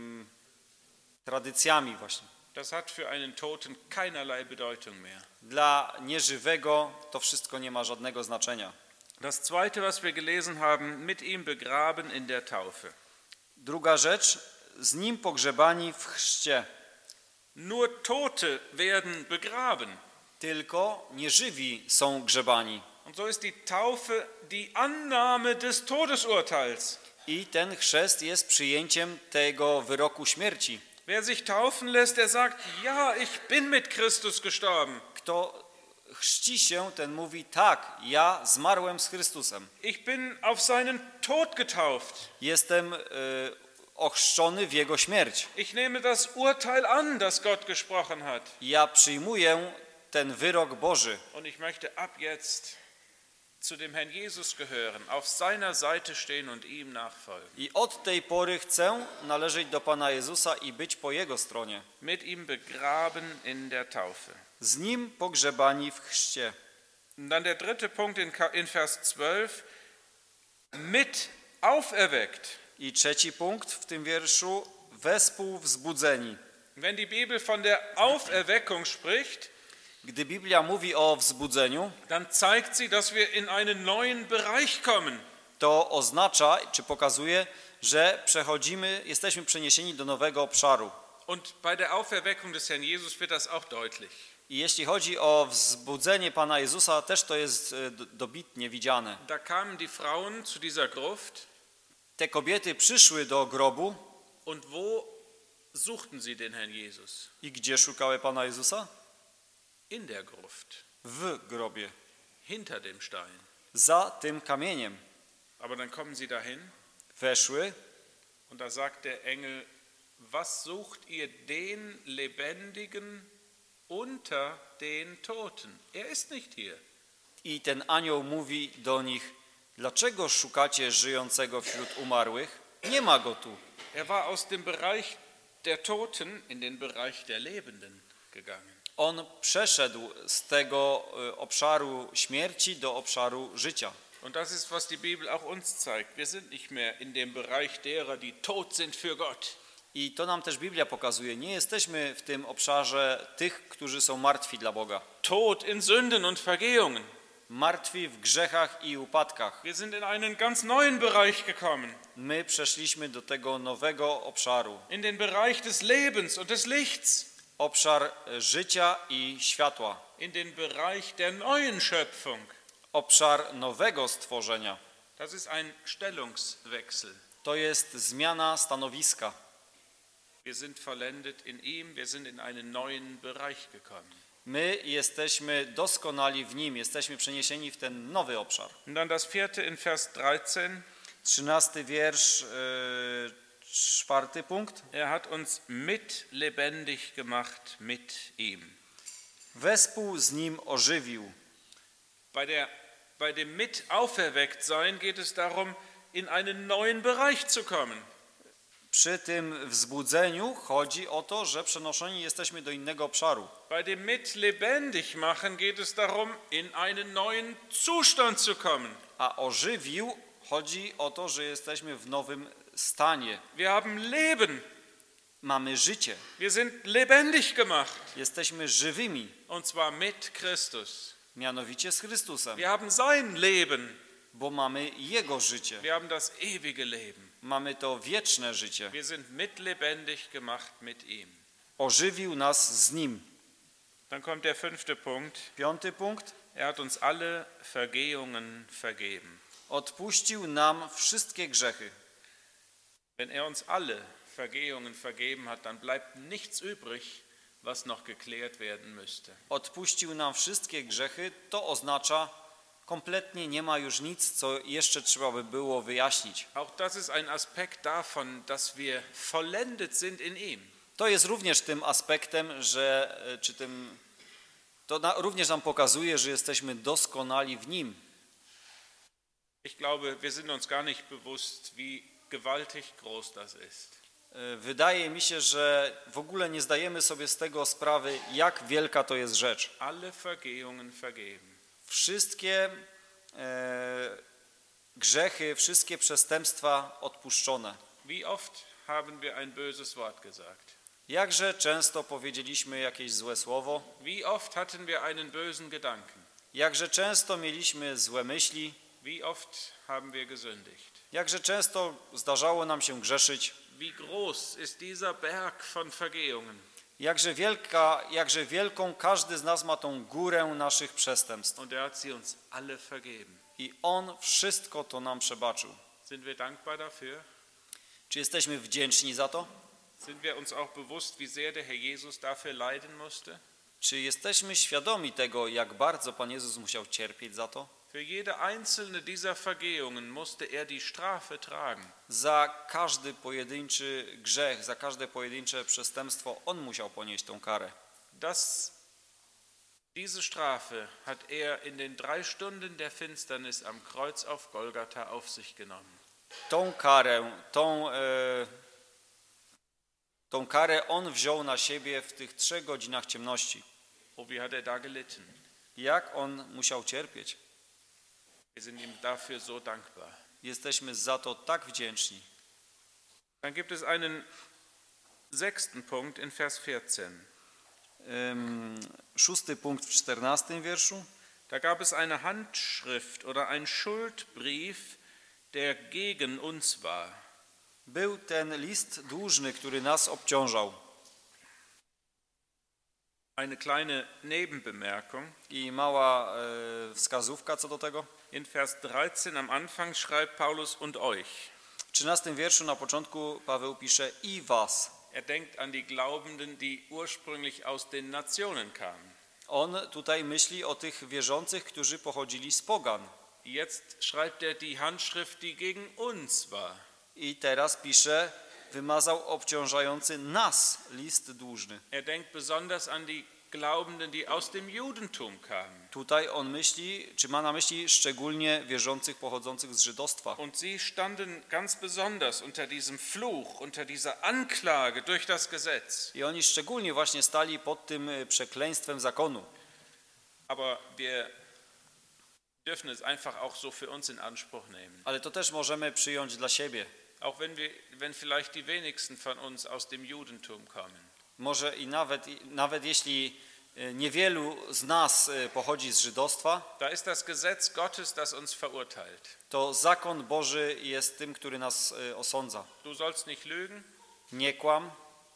tradycjami właśnie. Das hat für einen Toten keinerlei Bedeutung mehr. Dla nieżywego to wszystko nie ma żadnego znaczenia. Das zweite, was wir gelesen haben, mit ihm begraben in der Taufe. Druga rzecz, z nim pogrzebani w chrzcie. Nur Tote werden begraben. Tylko nieżywi są grzebani. Und so ist die Taufe die Annahme des Todesurteils. I ten chrzest jest przyjęciem tego wyroku śmierci. Wer sich taufen lässt, der sagt, ja, ich bin mit Christus gestorben. Kto chrzci się, ten mówi, tak, ja zmarłem z Chrystusem. Ich bin auf seinen Tod getauft. Jestem y, ochrzczony w Jego śmierć. Ich nehme das Urteil an, das Gott gesprochen hat. Ja przyjmuję ten wyrok Boży. Und ich möchte ab jetzt zu dem Herrn Jesus gehören, auf seiner Seite stehen und ihm nachfolgen. I od tej pory chcę należeć do Pana Jezusa i być po Jego stronie. Mit ihm begraben in der Taufe. Z Nim pogrzebani w chrzcie. Und dann der dritte Punkt in, in Vers zwölf, mit auferweckt. I trzeci punkt w tym wierszu, wespół wzbudzeni. Wenn die Bibel von der Auferweckung spricht, Gdy Biblia mówi o wzbudzeniu, dann zeigt sie, dass wir in einen neuen Bereich kommen. to oznacza, czy pokazuje, że przechodzimy, jesteśmy przeniesieni do nowego obszaru. Und bei der Auferweckung des Herrn Jesus wird das auch deutlich. I jeśli chodzi o wzbudzenie Pana Jezusa, też to jest e, do- dobitnie widziane. Da kamen die Frauen zu dieser Gruft Te kobiety przyszły do grobu und wo suchten sie den Herrn Jesus? i gdzie szukały Pana Jezusa? In der Gruft, W grobie, hinter dem Stein. za tym kamieniem. Aber dann kommen sie dahin Weszły und da sagt der Engel, was sucht ihr den Lebendigen unter den Toten? Er ist nicht hier. i ten anioł mówi do nich: dlaczego szukacie żyjącego wśród umarłych? Nie ma go tu. Er war aus dem Bereich der Toten in den Bereich der Lebenden gegangen. On przeszedł z tego e, obszaru śmierci do obszaru życia. Und das ist, was die Bibel auch uns zeigt. Wir sind nicht mehr in dem Bereich derer, die tot sind für Gott. I to nam też Biblia pokazuje. Nie jesteśmy w tym obszarze tych, którzy są martwi dla Boga. Tot in Sünden und Vergehungen. Martwi w grzechach i upadkach. Wir sind in einen ganz neuen Bereich gekommen. My przeszliśmy do tego nowego obszaru. In den Bereich des Lebens und des Lichts. Obszar życia i światła. In den Bereich der neuen Schöpfung. Obszar nowego stworzenia. Das ist ein Stellungswechsel. To jest zmiana stanowiska. Wir sind vollendet in ihm, wir sind in einen neuen Bereich gekommen. My jesteśmy doskonali w Nim, jesteśmy przeniesieni w ten nowy obszar. Und dann das vierte in Vers dreizehn. Trzynasty wiersz, yy, czwarty punkt. Er hat uns mit lebendig gemacht mit ihm. Wespół z Nim ożywił. Bei, der, bei dem mit auferweckt sein geht es darum, in einen neuen Bereich zu kommen. Przy tym wzbudzeniu chodzi o to, że przenoszeni jesteśmy do innego obszaru. Bei dem mit lebendig machen geht es darum, in einen neuen Zustand zu kommen. A ożywił chodzi o to, że jesteśmy w nowym stanie. Wir haben Leben. Mamy życie. Wir sind lebendig gemacht. Jesteśmy żywymi, Und zwar mit Christus. mianowicie z Chrystusem, Wir haben sein Leben. bo mamy Jego życie. Wir haben das ewige Leben. Mamy to wieczne życie. Wir sind mit lebendig gemacht mit ihm. Ożywił nas z Nim. Dann kommt der fünfte Punkt. Piąty punkt. Er hat uns alle Vergehungen vergeben. Odpuścił nam wszystkie grzechy. Wenn er uns alle Vergehungen vergeben hat, dann bleibt nichts übrig, was noch geklärt werden müsste. Odpuścił nam wszystkie grzechy, to oznacza, kompletnie nie ma już nic, co jeszcze trzeba by było wyjaśnić. Auch das ist ein Aspekt davon, dass wir vollendet sind in ihm. To jest również tym aspektem, że e, czy tym, to na, również nam pokazuje, że jesteśmy doskonali w Nim. Ich glaube, wir sind uns gar nicht bewusst, wie gewaltig groß das ist. E, Wydaje mi się, że w ogóle nie zdajemy sobie z tego sprawy, jak wielka to jest rzecz. Alle Vergehungen vergeben. Wszystkie e, grzechy, wszystkie przestępstwa odpuszczone. Wie oft haben wir ein böses Wort gesagt? Jakże często powiedzieliśmy jakieś złe słowo, Wie oft hatten wir einen bösen Gedanken? jakże często mieliśmy złe myśli, Wie oft haben wir gesündigt? jakże często zdarzało nam się grzeszyć, Wie groß ist dieser Berg von Vergehungen? jakże, wielka, jakże wielką każdy z nas ma tą górę naszych przestępstw. Und er hat sie uns alle vergeben. I On wszystko to nam przebaczył. Sind wir dankbar dafür? Czy jesteśmy wdzięczni za to? Sind wir uns auch bewusst, wie sehr der Herr Jesus dafür leiden musste? Czy jesteśmy świadomi tego, jak bardzo Pan Jezus musiał cierpieć za to? Für jede einzelne dieser Vergehungen musste er die Strafe tragen. Za każdy pojedynczy grzech, za każde pojedyncze przestępstwo On musiał ponieść tą karę. Das, diese Strafe hat er in den drei Stunden der Finsternis am Kreuz auf Golgatha auf sich genommen. Tą karę, tą, e, tą karę On wziął na siebie w tych trzech godzinach ciemności. Oh, wie hat er da gelitten? Jak On musiał cierpieć? Wir sind ihm dafür so dankbar. Jesteśmy za to tak wdzięczni. Dann gibt es einen sechsten Punkt in Vers vierzehn. Ym, Szósty punkt w czternastym wierszu. Da gab es eine Handschrift oder ein Schuldbrief, der gegen uns war. Był ten list dłużny, który nas obciążał. Eine kleine Nebenbemerkung. I mała e, wskazówka co do tego. In Vers dreizehn am Anfang schreibt Paulus und euch. W trzynastym wierszu na początku Paweł pisze i was. Er denkt an die Glaubenden, die ursprünglich aus den Nationen kamen. On tutaj myśli o tych wierzących, którzy pochodzili z pogan. Jetzt schreibt er die Handschrift, die gegen uns war. I teraz pisze, wymazał obciążający nas list dłużny. Er denkt besonders an die Glaubenden, die aus dem Judentum kamen. Tutaj on myśli, czy ma na myśli szczególnie wierzących pochodzących z żydostwa. Und sie standen ganz besonders unter diesem Fluch, unter dieser Anklage durch das Gesetz. I oni szczególnie właśnie stali pod tym przekleństwem zakonu. Aber wir dürfen es einfach auch so für uns in Anspruch nehmen. Ale to też możemy przyjąć dla siebie. Auch wenn wir, wenn vielleicht die wenigsten von uns aus dem Judentum kommen. Może i nawet, nawet jeśli niewielu z nas pochodzi z żydostwa, Da ist das Gesetz Gottes, das uns verurteilt. to zakon Boży jest tym, który nas osądza. Du sollst nicht lügen, Nie kłam,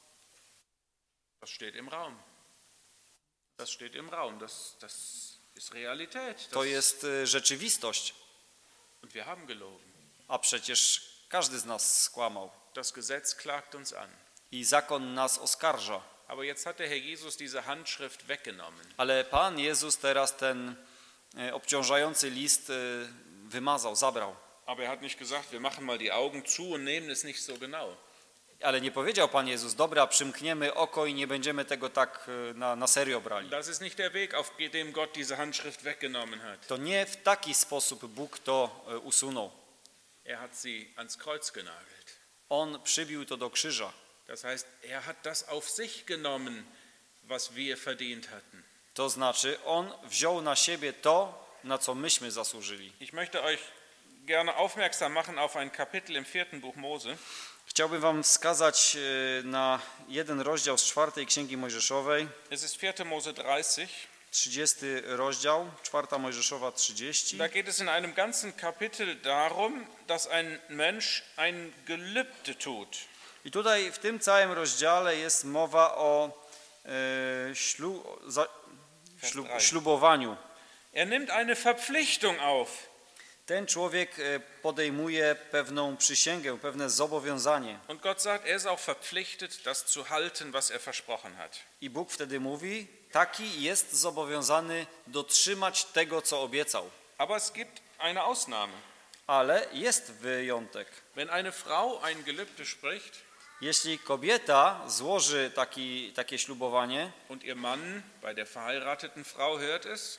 das steht im Raum. Das steht im Raum, das, das ist Realität. Das, to jest rzeczywistość, und wir haben gelogen. a przecież każdy z nas skłamał. Das Gesetz klagt uns an. I zakon nas oskarża. Aber jetzt hat der Herr Jesus diese Handschrift weggenommen. Ale Pan Jezus teraz ten obciążający list wymazał, zabrał. Aber er hat nicht gesagt, wir machen mal die Augen zu und nehmen es nicht so genau. Ale nie powiedział Pan Jezus, dobra, przymkniemy oko i nie będziemy tego tak na, na serio brali. Das ist nicht der Weg, auf dem Gott diese Handschrift weggenommen hat. To nie w taki sposób Bóg to usunął. Er hat sie ans Kreuz genagelt. On przybił to do krzyża. Das heißt, er hat das auf sich genommen, was wir verdient hatten. To znaczy, on wziął na siebie to, na co myśmy zasłużyli. Ich möchte euch gerne aufmerksam machen auf ein Kapitel im vierten Buch Mose. Chciałbym wam wskazać na jeden rozdział z czwartej Księgi Mojżeszowej. Es ist vierter Mose dreißig. trzydziesty rozdział, czwarta Mojżeszowa trzydzieści. Da geht es in einem ganzen Kapitel darum, dass ein Mensch ein Gelübde tut. I tutaj w tym całym rozdziale jest mowa o e, ślu, za, ślub, ślubowaniu. Er nimmt eine Verpflichtung auf. Ten człowiek podejmuje pewną przysięgę, pewne zobowiązanie. Und Gott sagt, er ist auch verpflichtet, das zu halten, was er versprochen hat. I Bóg wtedy mówi, taki jest zobowiązany dotrzymać tego, co obiecał. Aber es gibt eine Ausnahme. Ale jest wyjątek. Wenn eine Frau ein Gelübde spricht, jeśli kobieta złoży taki, takie ślubowanie und ihr Mann bei der verheirateten Frau hört es,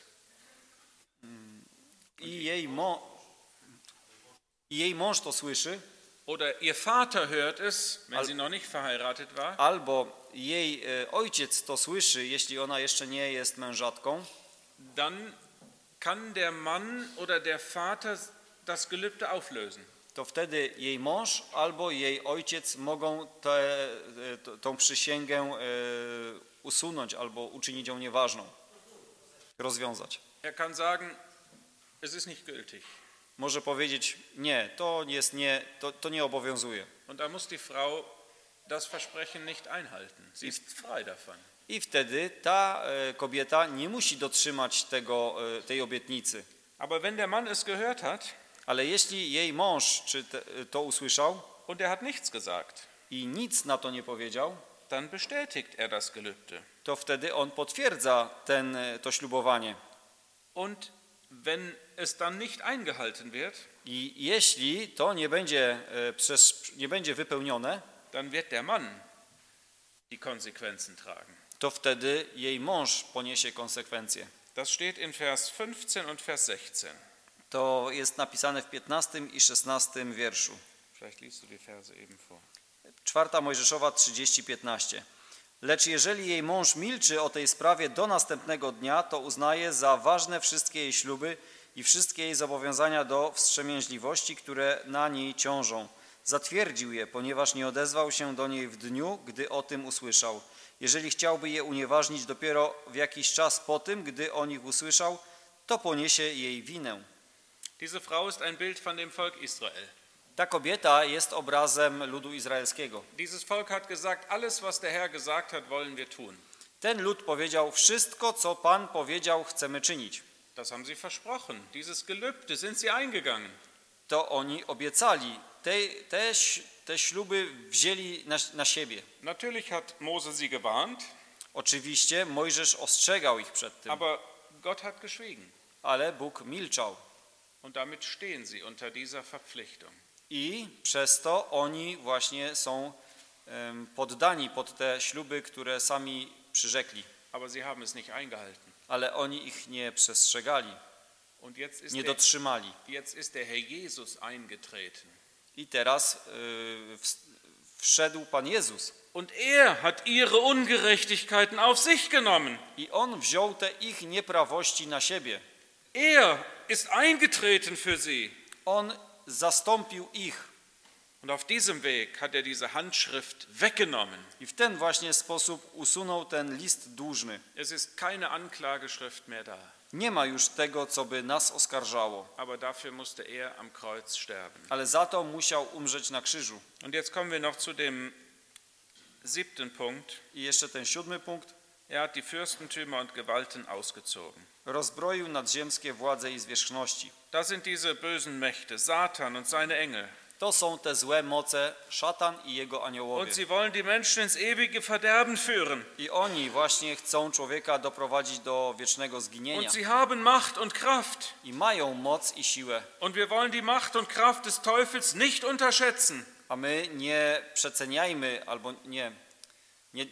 i jej, mo, i jej mąż to słyszy, oder ihr Vater hört es, wenn sie noch nicht verheiratet war, albo jej ojciec to słyszy, jeśli ona jeszcze nie jest mężatką, dann kann der Mann oder der Vater das Gelübde auflösen. To wtedy jej mąż albo jej ojciec mogą tę tą przysięgę usunąć albo uczynić ją nieważną, rozwiązać. Er kann sagen, es ist nicht gültig. Może powiedzieć, nie, to, jest nie, to, to nie obowiązuje. Und da muss die Frau das Versprechen nicht einhalten. Sie ist frei davon. I wtedy ta kobieta nie musi dotrzymać tego, tej obietnicy. Aber wenn der Mann es gehört hat, ale jeśli jej mąż czy te, to usłyszał und er hat nichts gesagt, i nic na to nie powiedział, dann bestätigt er das Gelübde. to wtedy on potwierdza ten, to ślubowanie. Und wenn es dann nicht eingehalten wird, i jeśli to nie będzie, przez, nie będzie wypełnione, dann wird der Mann die Konsequenzen tragen. to wtedy jej mąż poniesie konsekwencje. Das steht in Vers fünfzehn und Vers sechzehn. To jest napisane w piętnastym i szesnastym wierszu. Vielleicht liest du die Verse eben vor. Czwarta Mojżeszowa trzydzieści piętnaście. Lecz jeżeli jej mąż milczy o tej sprawie do następnego dnia, to uznaje za ważne wszystkie jej śluby i wszystkie jej zobowiązania do wstrzemięźliwości, które na niej ciążą. Zatwierdził je, ponieważ nie odezwał się do niej w dniu, gdy o tym usłyszał. Jeżeli chciałby je unieważnić dopiero w jakiś czas po tym, gdy o nich usłyszał, to poniesie jej winę. Diese Frau ist ein Bild von dem Volk Israel. Ta kobieta jest obrazem ludu izraelskiego. Dieses Volk hat gesagt, alles was der Herr gesagt hat, wollen wir tun. Ten lud powiedział, wszystko co Pan powiedział chcemy czynić. Das haben sie versprochen. Dieses Gelübde sind sie eingegangen. To oni obiecali, te, te, te śluby wzięli na, na siebie. Natürlich hat Mose sie gewarnt, Oczywiście Mojżesz ostrzegał ich przed tym, aber Gott hat geschwiegen. ale Bóg milczał. Und damit stehen sie unter dieser Verpflichtung. I przez to oni właśnie są um, poddani pod te śluby, które sami przyrzekli. Aber sie haben es nicht eingehalten. Ale oni ich nie przestrzegali, Und jetzt ist, nie der, dotrzymali. jetzt ist der Herr Jesus eingetreten. I teraz y, wszedł Pan Jezus. Und er hat ihre Ungerechtigkeiten auf sich genommen. I On wziął te ich nieprawości na siebie. Er ist eingetreten für sie. On zastąpił ich. Und auf diesem Weg hat er diese Handschrift weggenommen. I w ten właśnie sposób usunął ten list dłużny. Es ist keine Anklageschrift mehr da. Nie ma już tego, co by nas oskarżało. Aber dafür musste er am Kreuz sterben. Ale za to musiał umrzeć na krzyżu. Und jetzt kommen wir noch zu dem siebten Punkt. I jeszcze ten siódmy punkt. Er hat die Fürstentümer und Gewalten ausgezogen. Rozbroił nadziemskie władze i zwierzchności. Das sind diese bösen Mächte, Satan und seine Engel. To są te złe moce, szatan i jego Und aniołowie. sie wollen die Menschen ins ewige Verderben führen. I oni właśnie chcą człowieka doprowadzić do wiecznego zginienia. Und sie haben Macht und Kraft. I mają moc i siłę. Und wir wollen die Macht und Kraft des Teufels nicht unterschätzen. A my nie przeceniajmy albo nie, nie,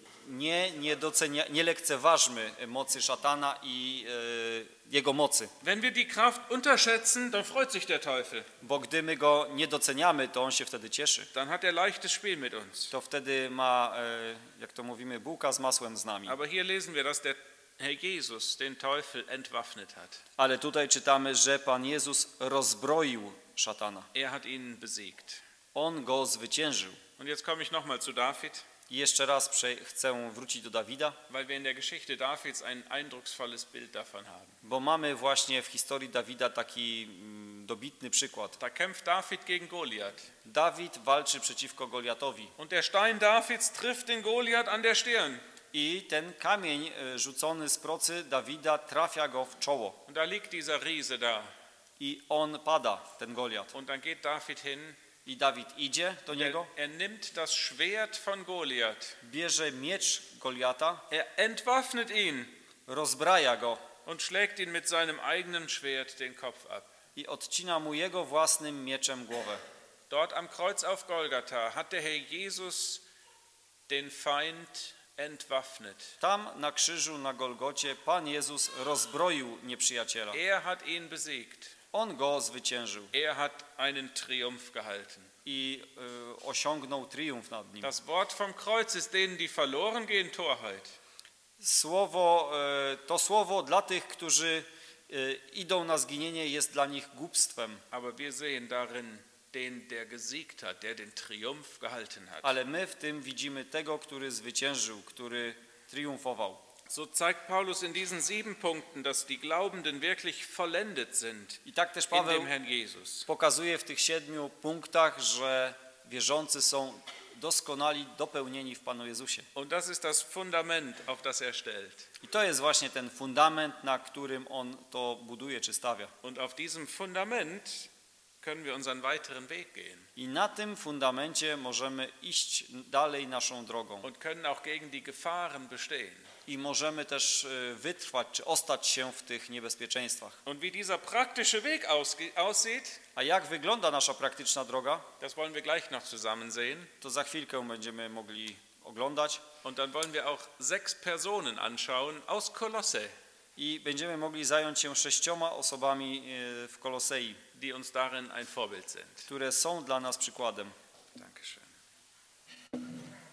nie, nie, docenia, nie lekceważmy mocy szatana i e, jego mocy. Wenn wir die Kraft unterschätzen, dann freut sich der Teufel. Bo gdy my go nie doceniamy, to on się wtedy cieszy. Dann hat er leichtes Spiel mit uns. To wtedy ma, e, jak to mówimy, bułka z masłem z nami. Aber hier lesen wir, dass der Herr Jesus den Teufel entwaffnet hat. Ale tutaj czytamy, że Pan Jezus rozbroił szatana. Er hat ihn besiegt. On go zwyciężył. Und jetzt komme ich nochmal zu David, I jeszcze raz prze- chcę wrócić do Dawida, weil wir in der Geschichte Davids ein eindrucksvolles Bild davon haben. bo mamy właśnie w historii Dawida taki mm, dobitny przykład. Da kämpft David gegen Goliath. Dawid walczy przeciwko Goliatowi Und der Stein Davids trifft den Goliath an der Stirn. i ten kamień e, rzucony z procy Dawida trafia go w czoło. Und da liegt dieser Riese da. I on pada, ten Goliat. Und dann geht David hin. I Dawid idzie do Er, niego, er nimmt das Schwert von Goliath. bierze miecz Goliata, Er entwaffnet ihn rozbraja go und schlägt ihn mit seinem eigenen Schwert den Kopf ab. i odcina mu jego własnym mieczem głowę. Dort am Kreuz auf Golgatha hat der Herr Jesus den Feind entwaffnet. Tam na krzyżu na Golgocie Pan Jezus rozbroił nieprzyjaciela. Er hat ihn besiegt. On go zwyciężył Er hat einen Triumph gehalten. i y, osiągnął triumf nad nim. Das Wort vom Kreuz ist denen, die verloren gehen, Torheit. Słowo, y, to słowo dla tych, którzy y, idą na zginienie, jest dla nich głupstwem. Aber wir sehen darin den, der gesiegt hat, der den Triumph gehalten hat. Ale my w tym widzimy tego, który zwyciężył, który triumfował. So zeigt Paulus in diesen sieben Punkten, dass die Glaubenden wirklich vollendet sind I tak też in Paweł dem Herrn Jesus. pokazuje w tych siedmiu punktach, że wierzący są doskonali, dopełnieni w Panu Jezusie. Und das ist das Fundament, auf das er stellt. I to jest właśnie ten fundament, na którym on to buduje czy stawia. Und auf diesem Fundament können wir unseren weiteren Weg gehen I na tym fundamencie możemy iść dalej naszą drogą. und können auch gegen die Gefahren bestehen. I możemy też y, wytrwać czy ostać się w tych niebezpieczeństwach. Und wie dieser praktische Weg ausge- aussieht, A jak wygląda nasza praktyczna droga, das wollen wir gleich noch zusammen sehen. to za chwilkę będziemy mogli oglądać. Und dann wollen wir auch sechs Personen anschauen aus Kolosse, I będziemy mogli zająć się sześcioma osobami y, w Kolosei, die uns darin ein Vorbild sind. które są dla nas przykładem.